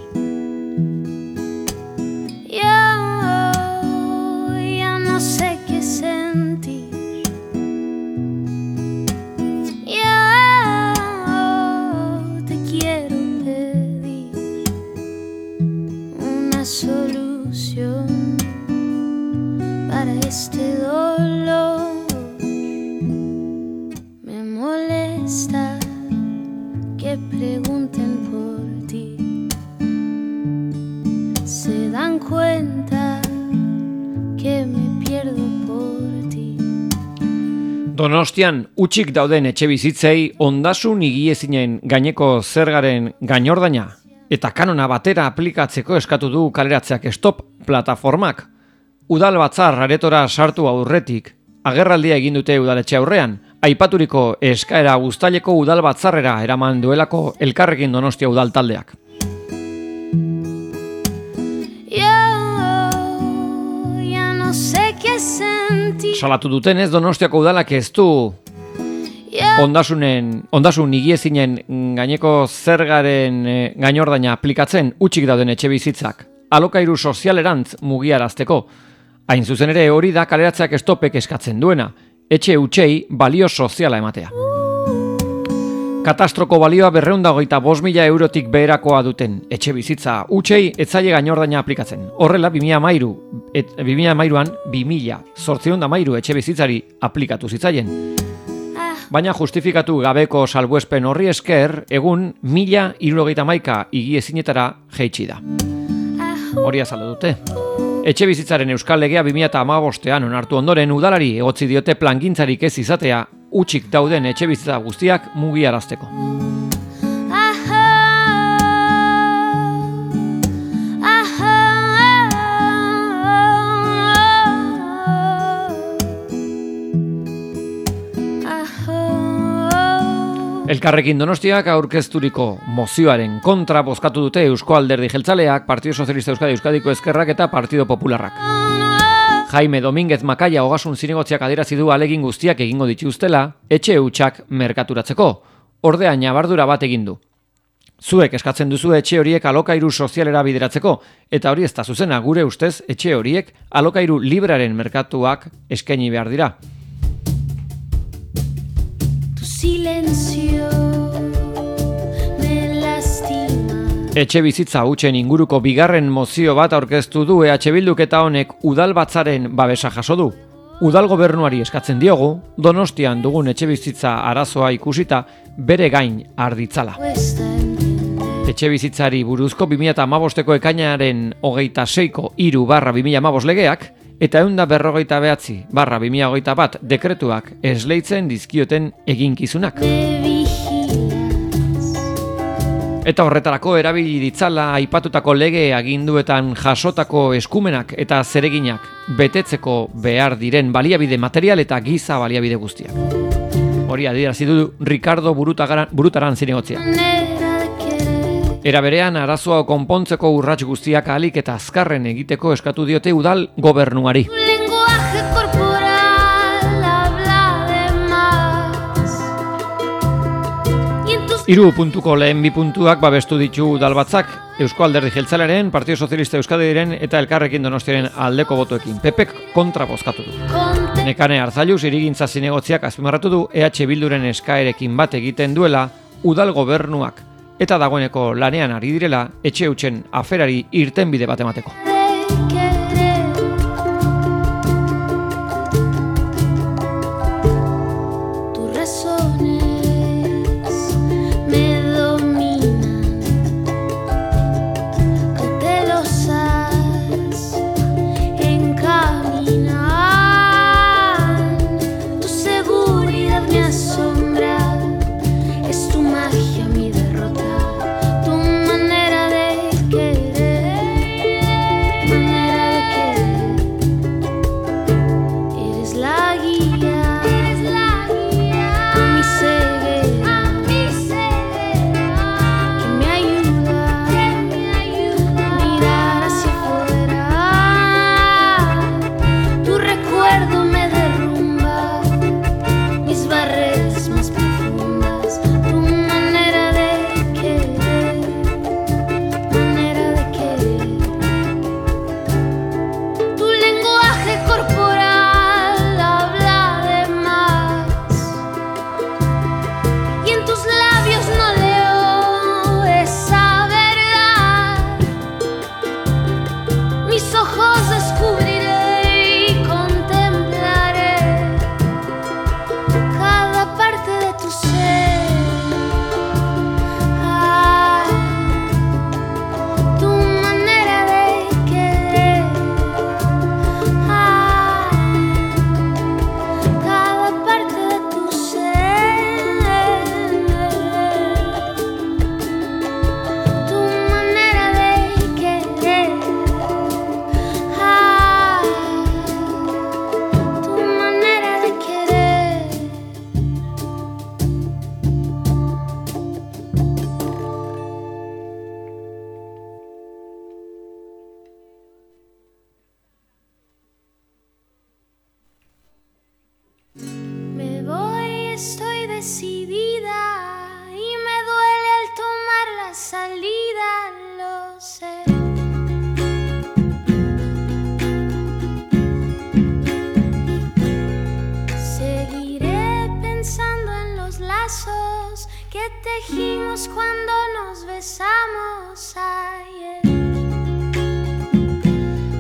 Speaker 2: Ya no sé qué sentir. Ya te quiero pedir una solución para este dolor. Me molesta que pregunten por ti. Se dan cuenta que me pierdo por ti.
Speaker 1: Donostian utxik dauden etxebizitzei ondasun higiezinen gaineko zergaren gainordaina eta kanona batera aplikatzeko eskatu du kaleratzeak Stop plataformak. Udal batzar aretora sartu aurretik agerraldia egin dute udaletxe aurrean. Aipaturiko eskaera uztaileko udal batzarrera eraman duelako Elkarrekin Donostia udal taldeak.
Speaker 2: Ya no sé qué sentir.
Speaker 1: Salatu dutenez Donostiako udalak ez du ondasun higiezinen gaineko zergaren gainordaina aplikatzen utxik dauden etxebizitzak alokairu sozialerantz mugiarazteko. Hain zuzen ere hori da kaleratzeak Stopek eskatzen duena. Etxe hutsei balio soziala ematea. Katastroko balioa 225.000 eurotik beherakoa duten etxe bizitza hutsei etzaile gainordaina aplikatzen. Horrela 2013an 2.813 etxe bizitzari aplikatu zitzaien. Baina justifikatu gabeko salbuespen horri esker, egun 1071 higiezinetara jaitsi da. Hori azaldu dute. Etxebizitzaren Euskal Legea 2015an onartu ondoren udalari egotzi diote plangintzarik ez izatea hutsik dauden etxebizitza guztiak mugiarazteko. Elkarrekin Donostiak aurkezturiko mozioaren kontra bozkatu dute Eusko Alderdi Jeltzaleak, Partido Socialista Euskadi, Euskadiko Ezkerrak eta Partido Popularrak. Jaime Domínguez Makaia Ogasun Zinegotziak adierazi du alegin guztiak egingo dituztela etxe hutsak merkaturatzeko. Ordea ñabardura bat egin du. Zuek eskatzen duzu etxe horiek alokairu sozialera bideratzeko, eta hori ez da zuzena, gure ustez etxe horiek alokairu librearen merkatuak eskaini behar dira.
Speaker 2: Silencio me lastima.
Speaker 1: Etxe bizitza hutsen inguruko bigarren mozio bat aurkeztu du EH Bilduk eta honek udalbatzaren babesa jaso du. Udal gobernuari eskatzen diogu, Donostian dugun etxe bizitza arazoa ikusita bere gain arditzala. Etxe bizitzari buruzko 2015ko ekainaren 26ko 3/2015 legeak eta 149/2021 dekretuak esleitzen dizkioten eginkizunak. Eta horretarako erabili ditzala aipatutako lege aginduetan jasotako eskumenak eta zereginak betetzeko behar diren baliabide material eta giza baliabide guztiak. Hori adierazi du Ricardo Burutaran Zinegotzia. Era berean arazoa konpontzeko urrats guztiak ahalik eta azkarren egiteko eskatu diote udal gobernuari. Hiru puntuko lehen bi puntuak babestu ditu udalbatzak Eusko Alderdi Jeltzalearen, Partido Socialista Euskadiren eta Elkarrekin Donostiaren aldeko botoekin. PPek kontra bozkatu du. Nekane Arzalluz Hirigintza Zinegotziak azpimarratu du EH Bilduren eskaerekin bat egiten duela udal gobernuak eta dagoeneko lanean ari direla etxe hutsen aferari irtenbide bat emateko.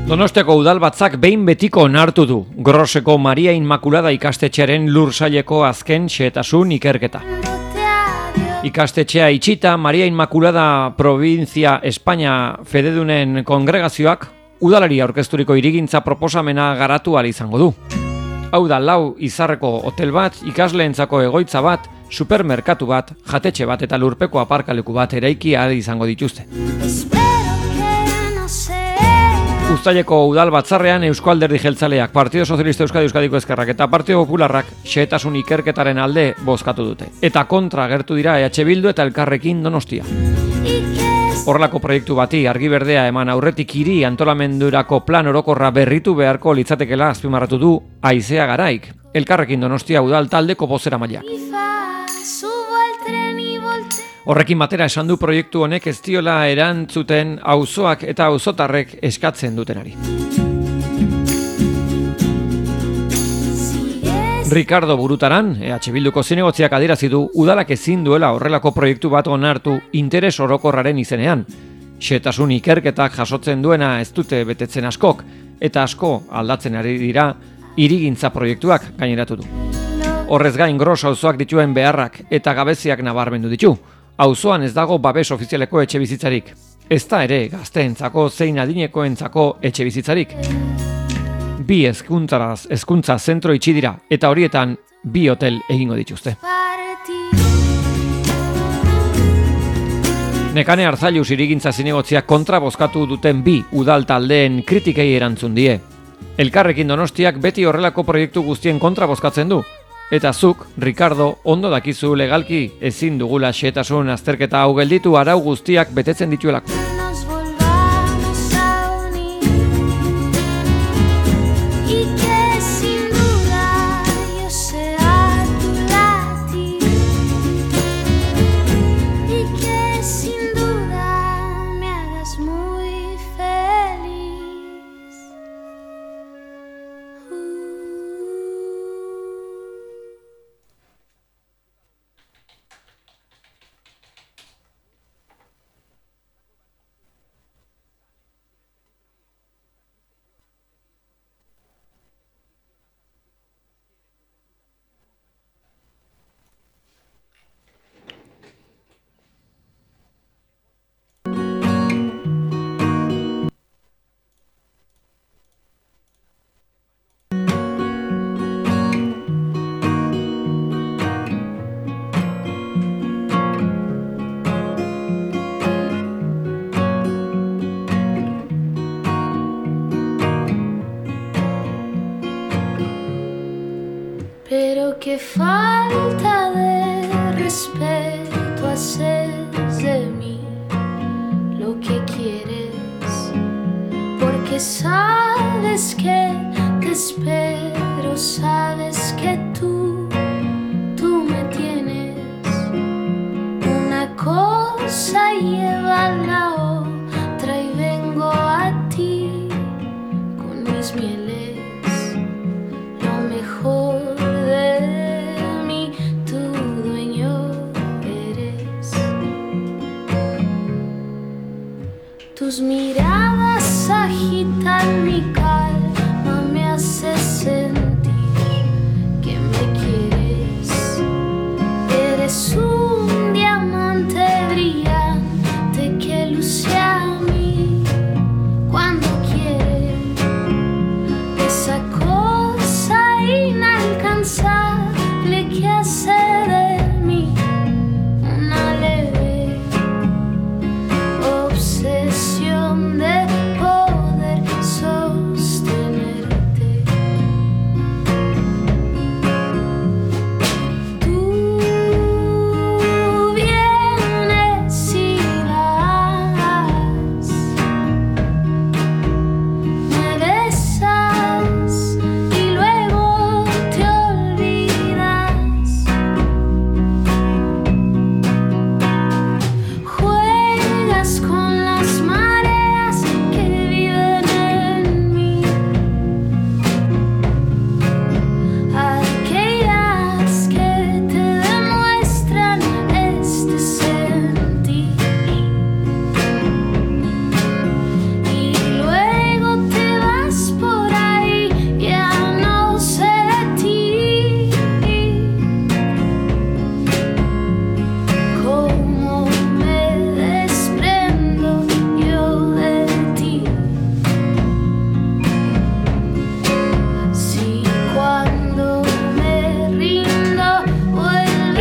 Speaker 1: Donostiako udalbatzak behin betiko onartu du Groseko Maria Inmaculada ikastetxearen lursaileko azken xehetasun ikerketa. Ikastetxea itxita, Maria Inmaculada Provincia Espainia Fededunen kongregazioak udalari aurkezturiko hirigintza proposamena garatu ahal izango du. Hau da 4 izarreko hotel bat, ikasleentzako egoitza bat, supermerkatu bat, jatetxe bat eta lurpeko aparkaleku bat eraiki ahal izango dituzte. Uztaileko udal batzarrean Eusko Alderdi Jeltzaleak, Partido Socialista Euskadiko Ezkerrak eta Partido Popularrak xehetasun ikerketaren alde bozkatu dute. Eta kontra agertu dira EH Bildu eta Elkarrekin Donostia. Horrelako proiektu bati argi berdea eman aurretik hiri antolamendurako plan orokorra berritu beharko litzatekela azpimarratu du Aizea Garaik, Elkarrekin Donostia udal taldeko bozeramaileak. Horrekin batera esan du proiektu honek ez diola erantzuten auzoak eta auzotarrek eskatzen dutenari. Ricardo Burutaran, EH Bilduko zinegotziak adierazi du udalak ezin duela horrelako proiektu bat onartu interes orokorraren izenean. Xehetasun ikerketak jasotzen duena ez dute betetzen askok, eta asko aldatzen ari dira hirigintza proiektuak gaineratu du. Horrez gain Gros auzoak dituen beharrak eta gabeziak nabarmendu ditu. Auzoan ez dago babes ofizialeko etxebizitzarik. Ez da ere gazteentzako zein adinekoentzako etxebizitzarik. 2 hezkuntza zentro itxi dira eta horietan 2 hotel egingo dituzte. Nekane Arzailuz hirigintza zinegotziak kontra bozkatu duten 2 udal taldeen kritikei erantzun die. Elkarrekin Donostiak beti horrelako proiektu guztien kontra bozkatzen du. Eta zuk, Ricardo, ondo dakizu legalki ezin dugula xehetasun azterketa hau gelditu arau guztiak betetzen dituelako.
Speaker 2: Pero qué falta de respeto haces de mí lo que quieres, porque sabes que te espero, sabes que tú me tienes. Una cosa lleva a la otra y vengo a ti con mis mieles, lo mejor. Tus miradas agitan mi calma, me haces sentir que me quieres. Eres un diamante brillante que luce a mí cuando quiere. Esa cosa inalcanzable que hace de mí una leve obsesión de poder sostener.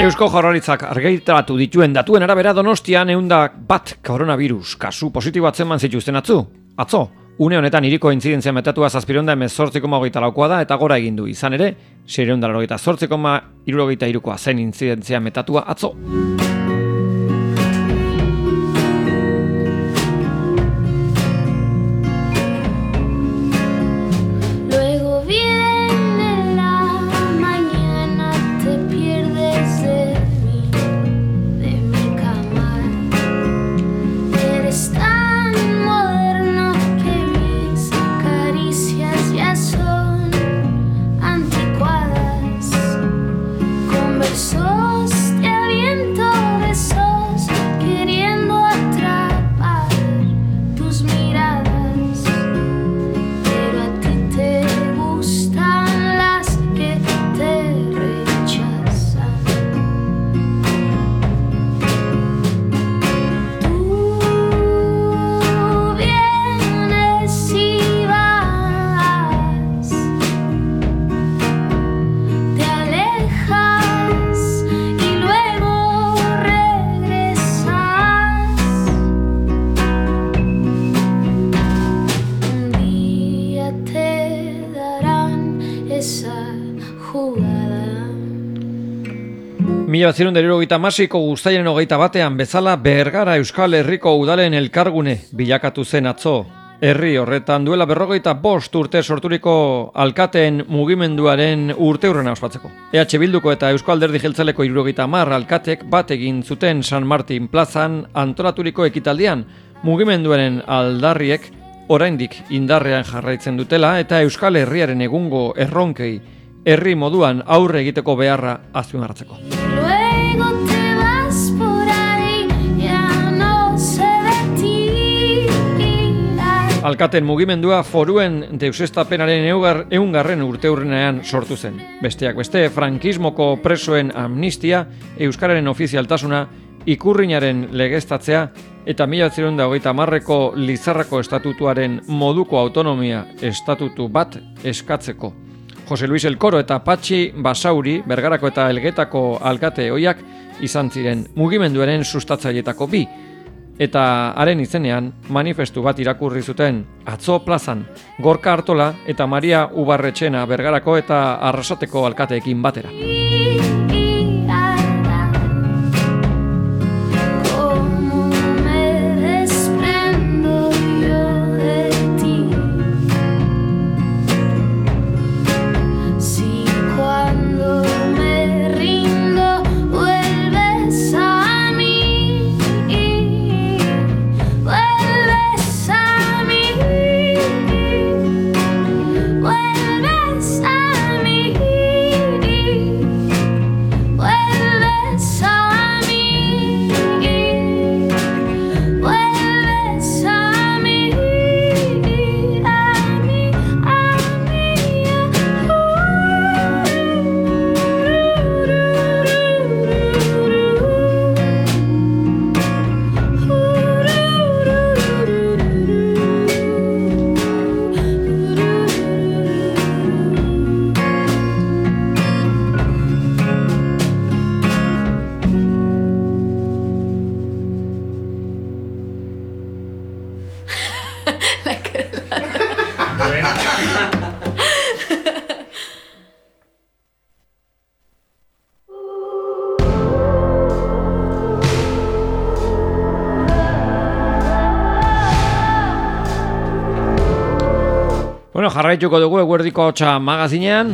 Speaker 1: Eusko Jaurlaritzak argitaratu dituen datuen arabera Donostian 101 koronavirus kasu positibo atzeman zituzten atzo. Une honetan hiriko intzidentzia metatua 718,24 da eta gora egin du. Izan ere, 688,73 zen intzidentzia metatua atzo. Mila 1976ko uztailaren 21 bezala Bergara Euskal Herriko udalen elkargune bilakatu zen atzo. Herri horretan duela 45 urte sorturiko alkateen mugimenduaren urteurrena ospatzeko. EH Bilduko eta Eusko Alderdi Jeltzaleko 70 alkatek bat egin zuten San Martin plazan antolaturiko ekitaldian mugimenduaren aldarriek oraindik indarrean jarraitzen dutela eta Euskal Herriaren egungo erronkei herri moduan aurre egiteko beharra azpimarratzeko. Alkaten mugimendua foruen deusestapenaren 100. urteurrenean sortu zen. Besteak beste, frankismoko presoen amnistia, euskararen ofizialtasuna, ikurrinaren legeztatzea eta 1930ko Lizarrako estatutuaren moduko autonomia estatutu bat eskatzeko. Jose Luis Elkoro eta Patxi Basauri, Bergarako eta Elgetako alkate ohiak izan ziren mugimenduaren sustatzaileetako bi. Eta haren izenean manifestu bat irakurri zuten atzo plazan Gorka Artola eta Maria Ubarretxena Bergarako eta Arrasateko alkateekin batera. Bueno, jarraituko dugu eguerdiko hotsa magazinean.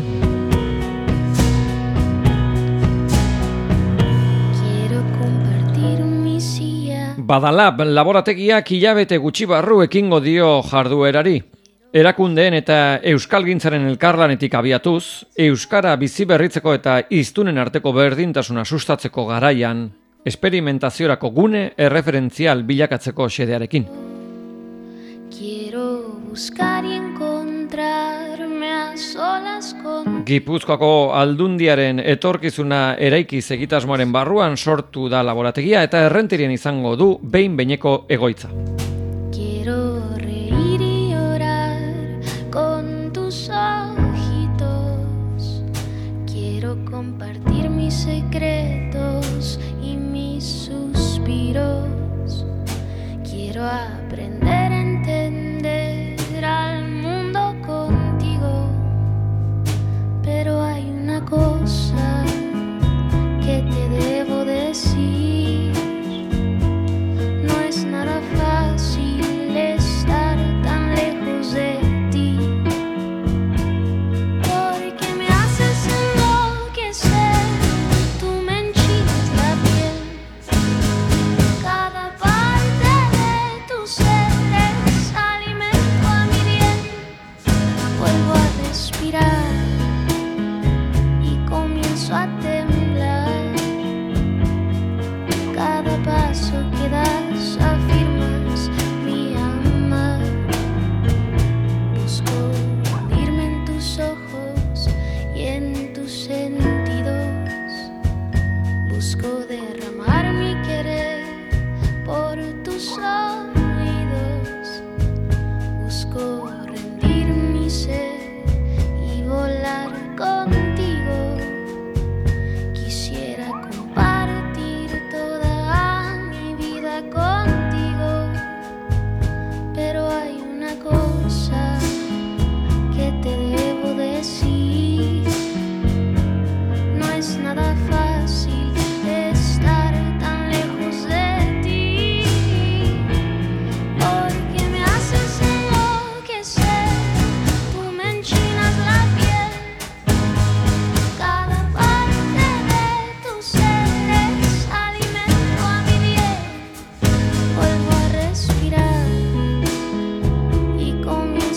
Speaker 1: Badalab laborategiak hilabete gutxi barru ekingo dio jarduerari. Erakundeen eta euskalgintzaren elkarlanetik abiatuz, euskara bizi berritzeko eta hiztunen arteko berdintasuna sustatzeko garaian, esperimentaziorako gune erreferentzial bilakatzeko xedearekin. Gipuzkoako aldundiaren etorkizuna eraikiz egitasmoaren barruan sortu da laborategia eta errenterien izango du behin-behineko egoitza.
Speaker 2: Quiero reír y orar con tus ojitos. Quiero compartir mis secretos.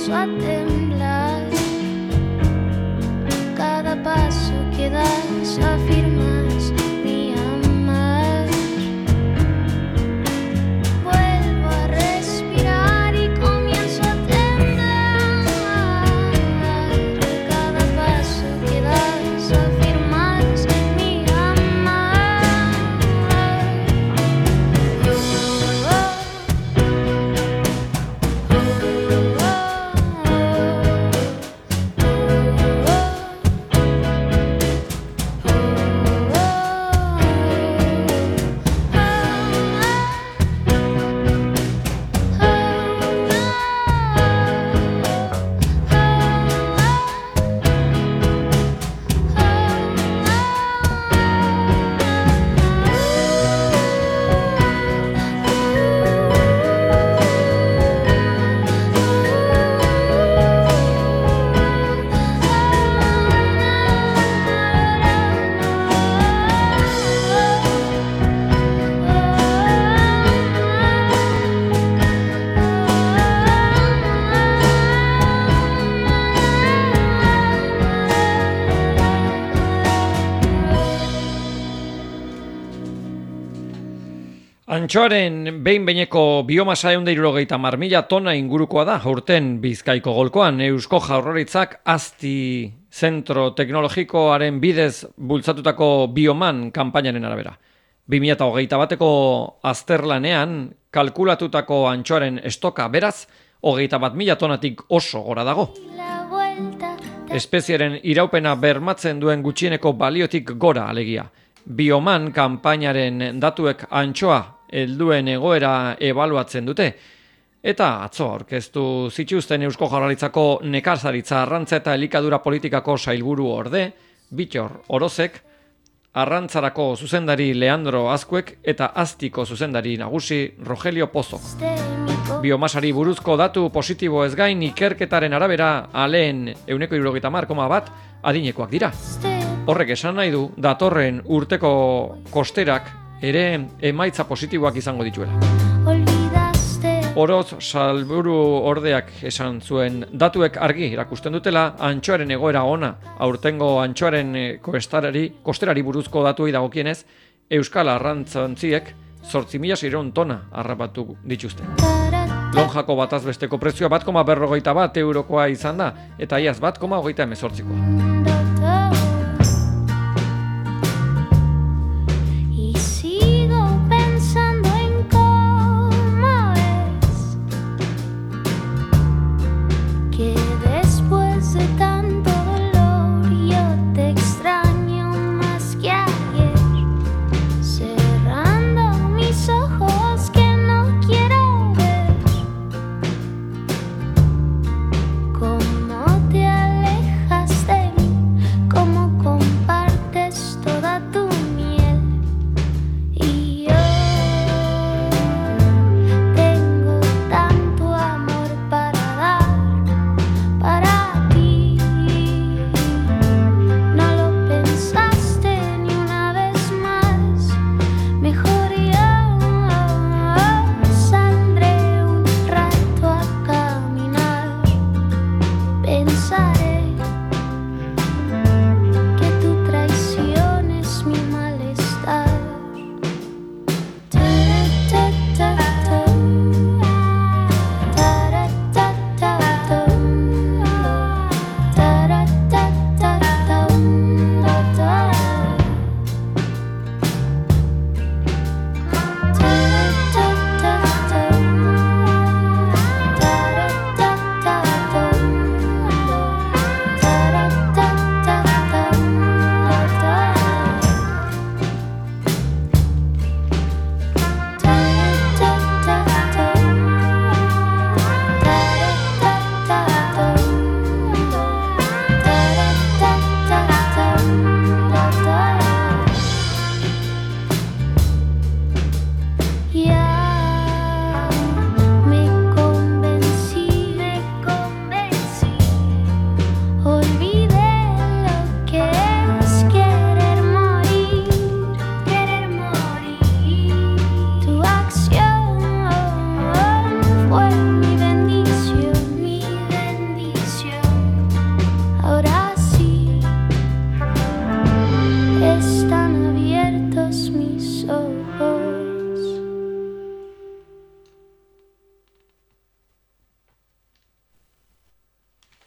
Speaker 2: comienzo a temblar. Cada paso que das afirmas mi amar. Vuelvo a respirar y comienzo a temblar. Cada paso que das afirmas mi amar.
Speaker 1: Antxoaren behin-behineko biomasa 170.000 tona ingurukoa da, aurten Bizkaiko golkoan. Eusko Jaurlaritzak Azti Zentro Teknologikoaren bidez bultzatutako bioman kanpainaren arabera. 2021ko azterlanean kalkulatutako antxoaren estoka beraz, 21.000 tonatik oso gora dago. Espeziaren iraupena bermatzen duen gutxieneko baliotik gora alegia. Bioman kanpainaren datuek antxoa helduen egoera ebaluatzen dute. Eta atzo aurkeztu zituzten Eusko Jaurlaritzako nekazaritza, arrantza eta elikadura politikako sailburu orde, Bittor Orozek, arrantzarako zuzendari Leandro Azkuek eta Aztiko zuzendari nagusi Rogelio Pozo. Biomasari buruzko datu positibo ez gain ikerketaren arabera aleen 70,1 adinekoak dira. Horrek esan nahi du datorren urteko kosterak ere emaitza positiboak izango dituela. Oroz sailburu ordeak esan zuen datuek argi erakusten dutela antxoaren egoera ona. Aurtengo antxoaren kosterari buruzko datuei dagokienez, Euskal Arrantzantziek 8.600 tona harrapatu dituzte. Lonjako bataz besteko prezioa 1,41 eurokoa izan da, eta iaz 1,38koa.
Speaker 2: Te alejas de mí.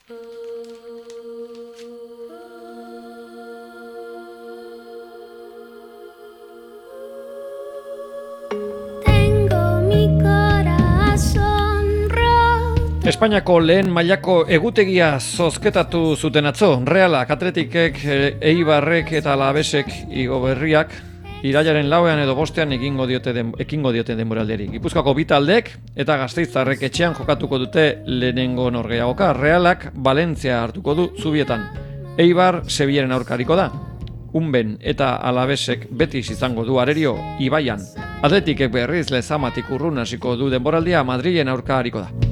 Speaker 1: Espainiako lehen mailako egutegia zozketatu zuten atzo. Realak, Atletikek, Eibarrek eta Alavesek igo berriak irailaren 4 edo 5 ekingo diote denboraldiari. Gipuzkoako bi taldek eta Gasteiztarrek etxean jokatuko dute lehenengo norgehiagoka. Realak Valentzia hartuko du Zubietan. Eibar Sevillaren aurkariko da. Unben eta Alavesek Betis izango du Arerio Ibaian. Atletikek berriz Lezamatik urrun hasiko du denboraldia Madrilen aurkariko da.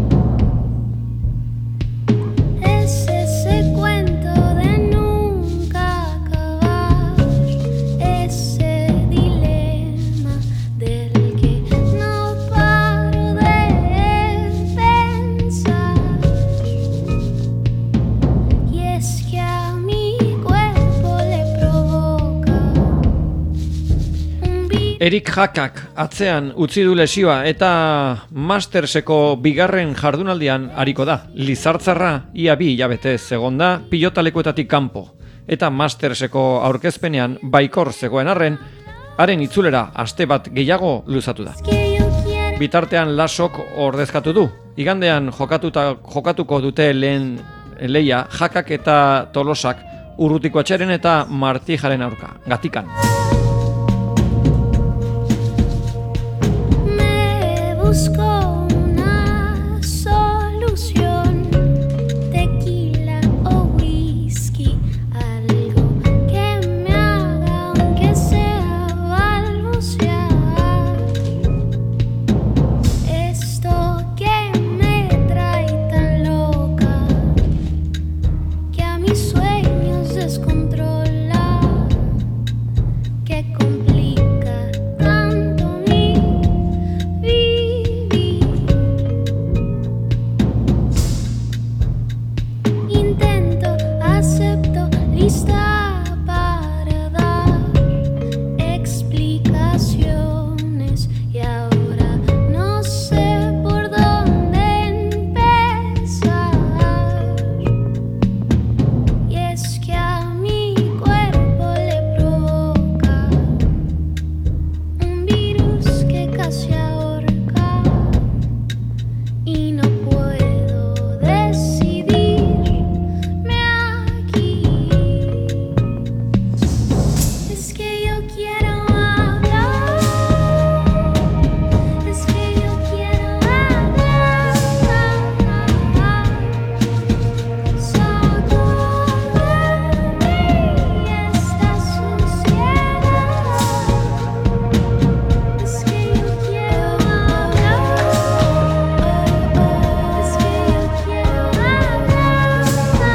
Speaker 1: Erik Jakak atzean utzi du lesioa eta Masterseko bigarren jardunaldian ariko da. Lizartzarra ia 2 hilabete egonda pilotalekuetatik kanpo. Eta Masterseko aurkezpenean baikor zegoen arren, haren itzulera aste bat gehiago luzatu da. Bitartean Lasok ordezkatu du. Igandean jokatuko dute lehen leia Jakak eta Tolosak Urrutikoetxeren eta Martijaren aurka, Gatikan.
Speaker 2: Busco una solución, tequila o whisky, algo que me haga aunque sea balbucear. Esto que me trae tan loca, que a mis sueños descontrola, que complica tanto mi vida. Lista para dar explicaciones y ahora no sé por dónde empezar. Y es que a mi cuerpo le provoca un virus que casi ahorca y no puedo decidirme aquí. Es que yo quiero hablar, es que yo quiero hablar, sacarme esta suciedad. Es que yo quiero hablar, es que yo quiero hablar,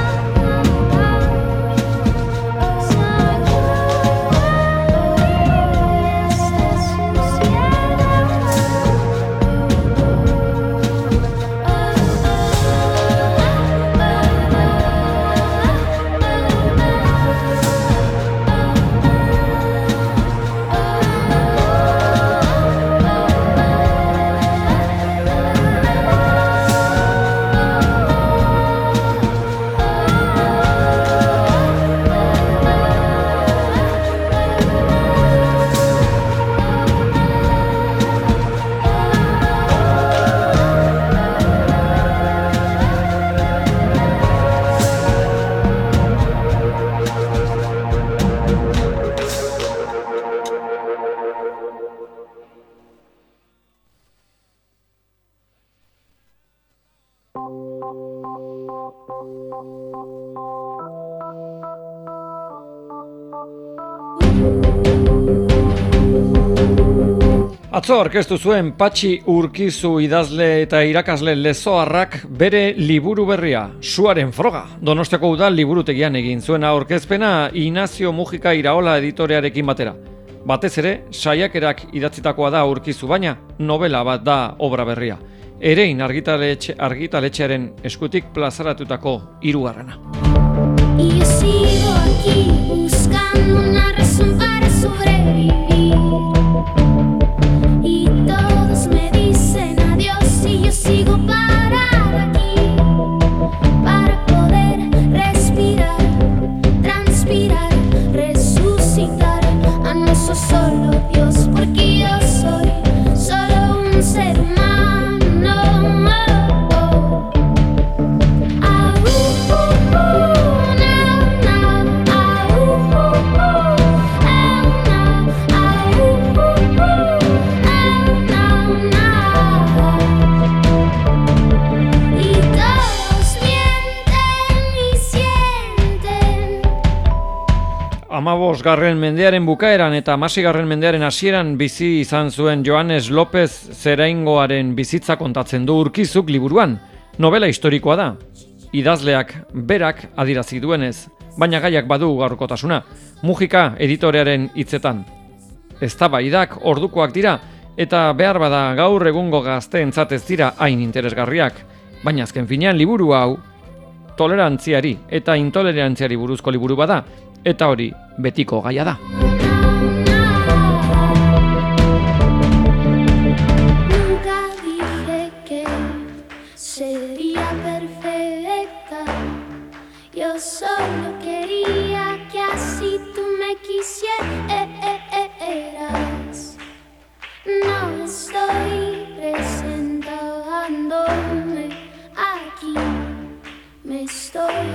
Speaker 1: Atzo aurkeztu zuen Patxi Urkizu idazle eta irakasle lezoarrak bere liburu berria, Suaren froga. Donostiako udal liburutegian egin zuen aurkezpena Inazio Mujika Iraola editorearekin batera. Batez ere, saiakerak idatzitakoa da Urkizu, baina novela bat da obra berria. Erein argitaletxearen eskutik plazaratutako 3.
Speaker 2: Y yo sigo aquí buscando una razón para sobrevivir. Y todos me dicen adiós y yo sigo parada aquí para
Speaker 1: 15. mendearen bukaeran eta 16. mendearen hasieran bizi izan zuen Joanes López Zeraingoaren bizitza kontatzen du Urkizuk liburuan. Novela historikoa da. Idazleak berak adierazi duenez, baina gaiak badu gaurkotasuna. Mujika editorearen hitzetan. Eztabaidak ordukoak dira eta behar bada gaur egungo gazteentzat ez dira hain interesgarriak. Baina azken finean liburu hau tolerantziari eta intolerantziari buruzko liburu bada, eta hori betiko gaia da.
Speaker 2: Nunca dije que sería perfecta. Yo solo quería que así tú me quisieras. No estoy presentándome aquí. Me estoy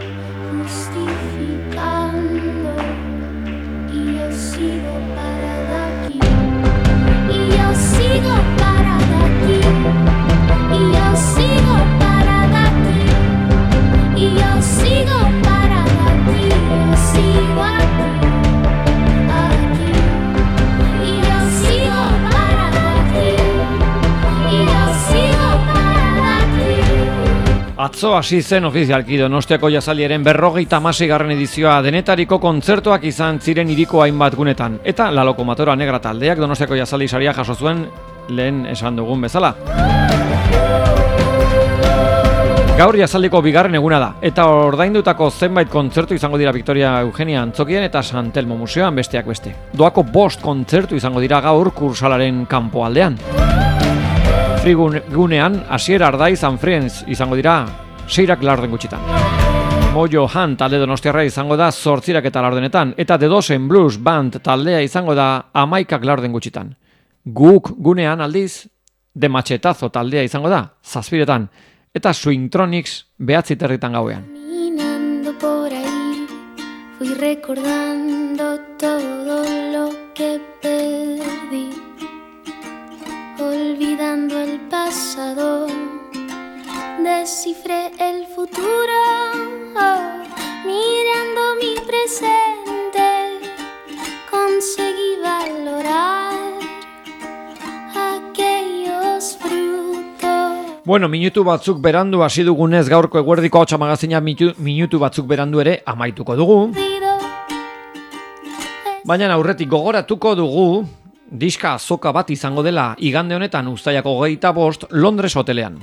Speaker 2: justificando y yo sigo parada aquí. Y yo sigo parada aquí. Y yo sigo parada aquí. Y yo sigo parada aquí. Yo sigo aquí. Aquí. Y yo sigo parada aquí. Y yo sigo parada aquí.
Speaker 1: Atzo hasi zen ofizialki Donostiako jazaldiaren 56. edizioa, denetariko kontzertuak izan ziren hiriko hainbat gunetan. Eta La Locomotora Negra taldeak Donostiako jazaldi saria jaso zuen lehen esan dugun bezala. Gaur jazaldiko 2. eguna da, eta ordaindutako zenbait kontzertu izango dira Victoria Eugenia Antzokien eta San Telmo Museoan besteak beste. Doako 5 kontzertu izango dira gaur kursalaren kanpoaldean. Frigunean, Asier Ardaiz and Friends izango dira 6 laurden gutxitan. Mojo Han talde donostiarra izango da 8 laurdenetan, eta The Dozen Blues Band taldea izango da 11 laurden gutxitan. Guk gunean aldiz, The Machetazo taldea izango da 7, eta Swingtronics 9 gauean.
Speaker 2: Caminando por ahí, fui recordando todo lo que perdí. Olvidando el pasado, descifré el futuro, mirando mi presente, conseguí valorar aquellos frutos.
Speaker 1: Bueno, minutu batzuk berandu hasi dugunez gaurko eguerdiko Ahotsa magazina minutu batzuk berandu ere amaituko dugu. Baina aurretik gogoratuko dugu diska azoka bat izango dela igande honetan uztailako 25 Londres hotelean.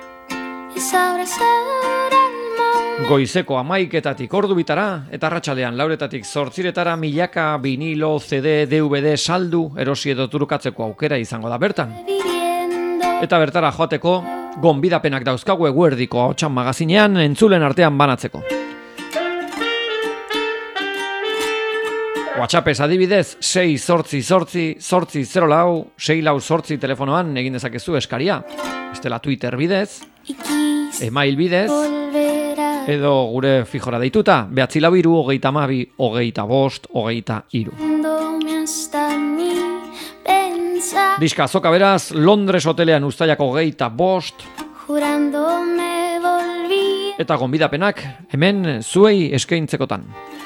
Speaker 1: Goizeko 11:00 ordu bitara eta arratsaldean 4:00 milaka vinilo, CD, DVD saldu erosi edo trukatzeko aukera izango da bertan. Eta bertara joateko gonbidapenak dauzkagu eguerdiko Ahotsa magazinean entzulen artean banatzeko. WhatsAppez adibidez 688-804-648 telefonoan egin dezakezu eskaria. Bestela Twitter bidez, email bidez, edo gure fijora deituta 943-22-25-23. Diska azoka beraz, Londres hotelean uztailako 25. Eta gonbidapenak hemen zuei eskaintzekotan.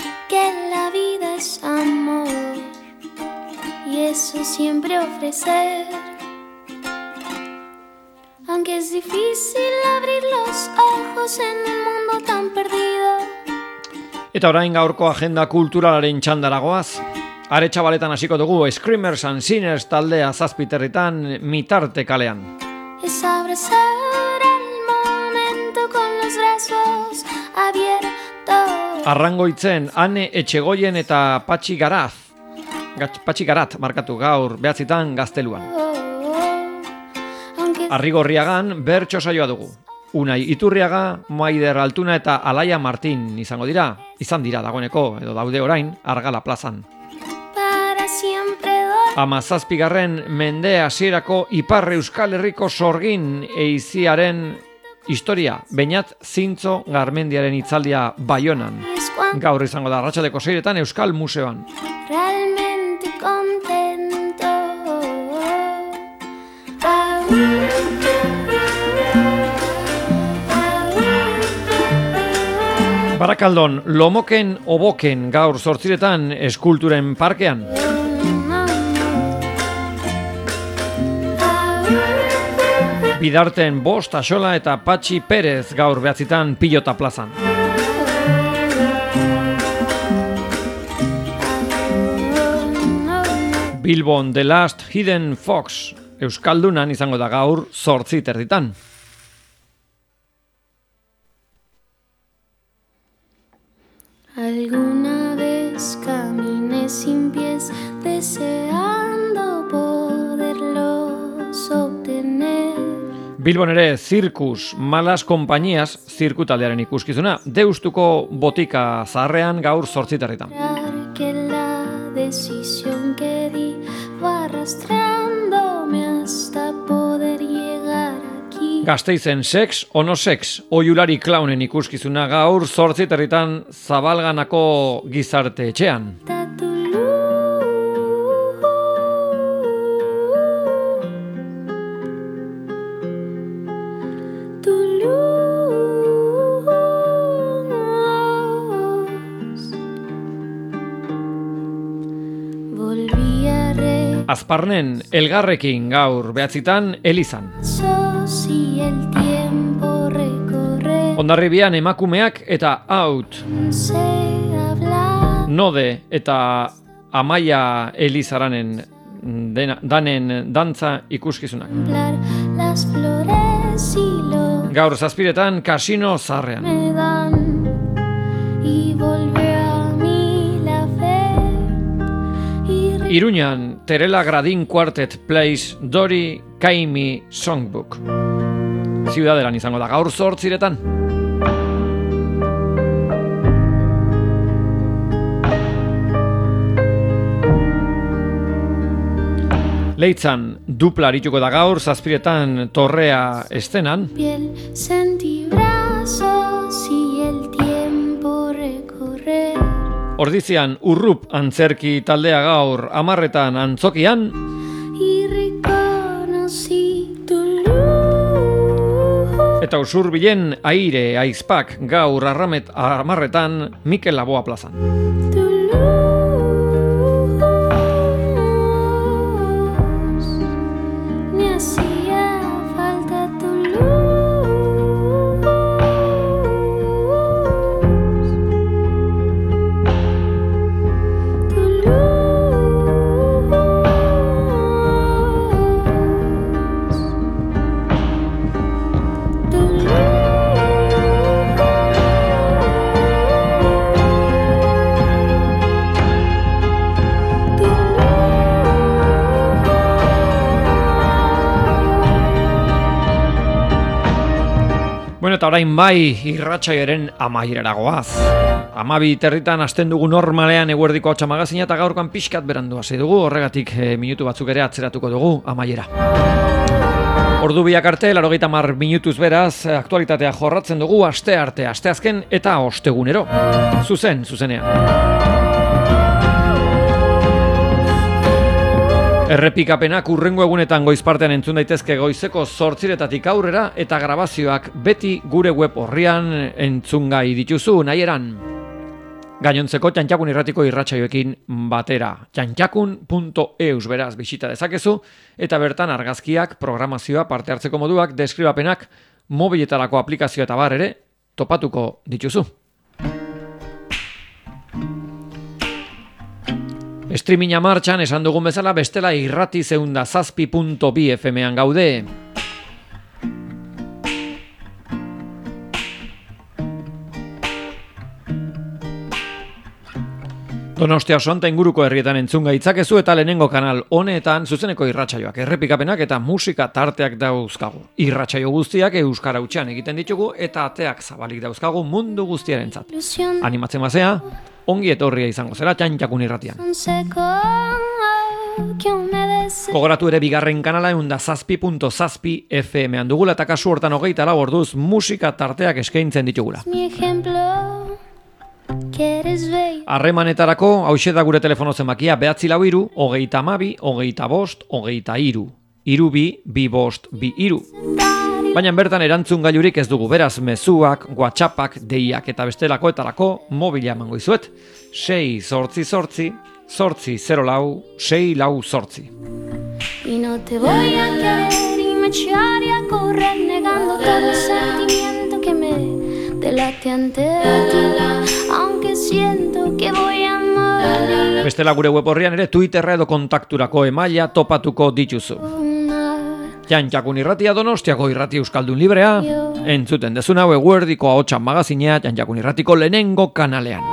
Speaker 2: Amor y eso siempre ofrecer, aunque es difícil abrir los ojos en un mundo tan perdido.
Speaker 1: Eta orain gaurko agenda kulturalaren txandaragoaz. Aretxa baletan hasiko dugu Screamers and Sinners taldea 7 mitarte kalean.
Speaker 2: Es abrazar el momento con los brazos abiertos.
Speaker 1: Arrangoitzen Ane Etxegoien eta Patxi Garat markatu gaur 9 Gazteluan. Arrigorriagan bertso saioa dugu. Unai Iturriaga, Maider Altuna eta Alaia Martin izan dira dagoeneko edo daude orain Argala plazan. 17. mende hasierako Ipar Euskal Herriko sorgin eiziaren historia, Beñat Zintzo Garmendiaren hitzaldia Baionan. Gaur izango da arratsaldeko 6 Euskal Museoan.
Speaker 2: Realmente contento.
Speaker 1: Barakaldon, Lomoken Oboken gaur 8 eskulturen parkean. Bidarten Bost Axola eta Patxi Perez gaur 9 Pilota plazan. Bilbon The Last Hidden Fox Euskaldunan izango da gaur 8:30.
Speaker 2: Alguna vez caminé sin pies deseando poderlos obtener.
Speaker 1: Bilbon ere Zirkus Malas Compañías zirkutaldearen ikuskizuna Deustuko botika zaharrean gaur 8:30.
Speaker 2: Que la decisión que di va arrastrándome hasta poder llegar aquí.
Speaker 1: Gasteizen Sex o No Sex oiulari klaunen ikuskizuna gaur 8:30 Zabalganako gizarte etxean. Azparnen Elgarrekin gaur 9 Elizan. Hondarribian emakumeak eta Out. Node eta Amaia Elizaranen danen dantza ikuskizunak. Gaur 7 Kasino Zaharrean. Iruñan Terela Gradin Quartet Plays Dori Kaimi Songbook. Ziudadelan izango da gaur 8:00. Leitzan dupla arituko da gaur 7:00 Torrea Estenan. Ordizian Urrup antzerki taldea gaur 10:00 Antzokian. Eta Usurbilen Aire Aizpak gaur 10:00 Mikel Laboa plazan. Bueno, eta orain bai irratsaioaren amaierara goaz. 12:30 hasten dugu normalean eguerdiko Ahotsa magazina eta gaurkoan pixkat berandu hasi dugu, horregatik minutu batzuk ere atzeratuko dugu amaiera. Ordu biak arte, 80 minutuz beraz, aktualitatea jorratzen dugu aste arte, asteazken eta ostegunero. Zuzenean. Errepikapenak urrengo egunetan goizpartean entzun daitezke goizeko 8:00 aurrera eta grabazioak beti gure web orrian entzungai dituzu nahieran. Gainontzeko Txantxakun irratiko irratsaioekin batera. txantxakun.eus beraz bisita dezakezu eta bertan argazkiak, programazioa, parte hartzeko moduak, deskribapenak, mobiletarako aplikazioa eta bar ere topatuko dituzu. Streaminga martxan esan dugun bezala bestela irrati 107.2 FM-an gaude. Donostia Sonta inguruko herrietan entzun gaitzakezu eta lehenengo kanal honetan zuzeneko irratsaioak, errepikapenak eta musika tarteak dauzkagu. Irratsaio guztiak euskara hutsean egiten ditugu eta ateak zabalik dauzkagu mundu guztiarentzat. Animatzen bazea, ongi etorria izango zera Txantxakun irratian. Gogoratu ere bigarren kanala 107.7 FM-an dugula eta kasu hortan 24 orduz musika tarteak eskaintzen ditugula. Harremanetarako hauxe da gure telefono zenbakia 943 22 25 23 2 2 2 5. Baina bertan erantzun gailurik ez dugu, beraz mezuak, WhatsAppak, deiak eta bestelakoetarako mobila emango izuet. 6-8-8-8-0-4-6-4.
Speaker 2: Y no te voy a querer y me echaré a correr negando todo el sentimiento que me delate ante ti, aunque siento que voy a morir.
Speaker 1: Bestela gure web horrian ere Twitterra edo kontakturako emaila topatuko dituzu. Jantxakun irratia Donostiako irrati euskaldun librea, entzuten dezuna eguerdiko ahotsan magazinea Jantxakun irratiko lehenengo kanalean.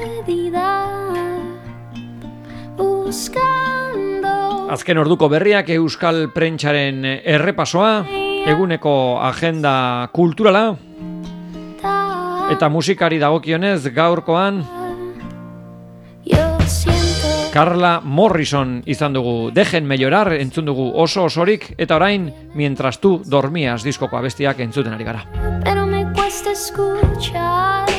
Speaker 1: Azken orduko berriak euskal prentsaren errepasoa, eguneko agenda kulturala, eta musikari dagokionez gaurkoan Carla Morrison izan dugu. Déjenme llorar entzun dugu oso osorik, eta orain Mientras tú dormías diskoko abestiak entzuten ari gara.
Speaker 2: Pero me cuesta escuchar.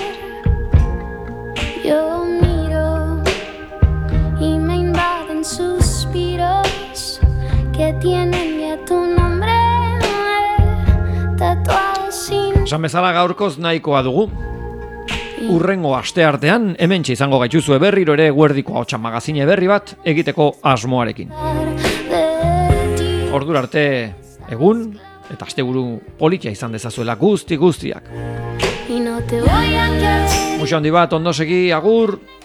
Speaker 2: Yo miro y me invaden suspiros que tienen ya tu nombre tatuado sin.
Speaker 1: Esan bezala gaurkoz nahikoa dugu. Urrengo asteartean hementxe izango gaituzue berriro ere Eguerdiko Ahotsa magazine berri bat egiteko asmoarekin. Ordura arte egun eta asteburu politia izan dezazuela guztiak. Muxo handi bat, ondo segi, agur!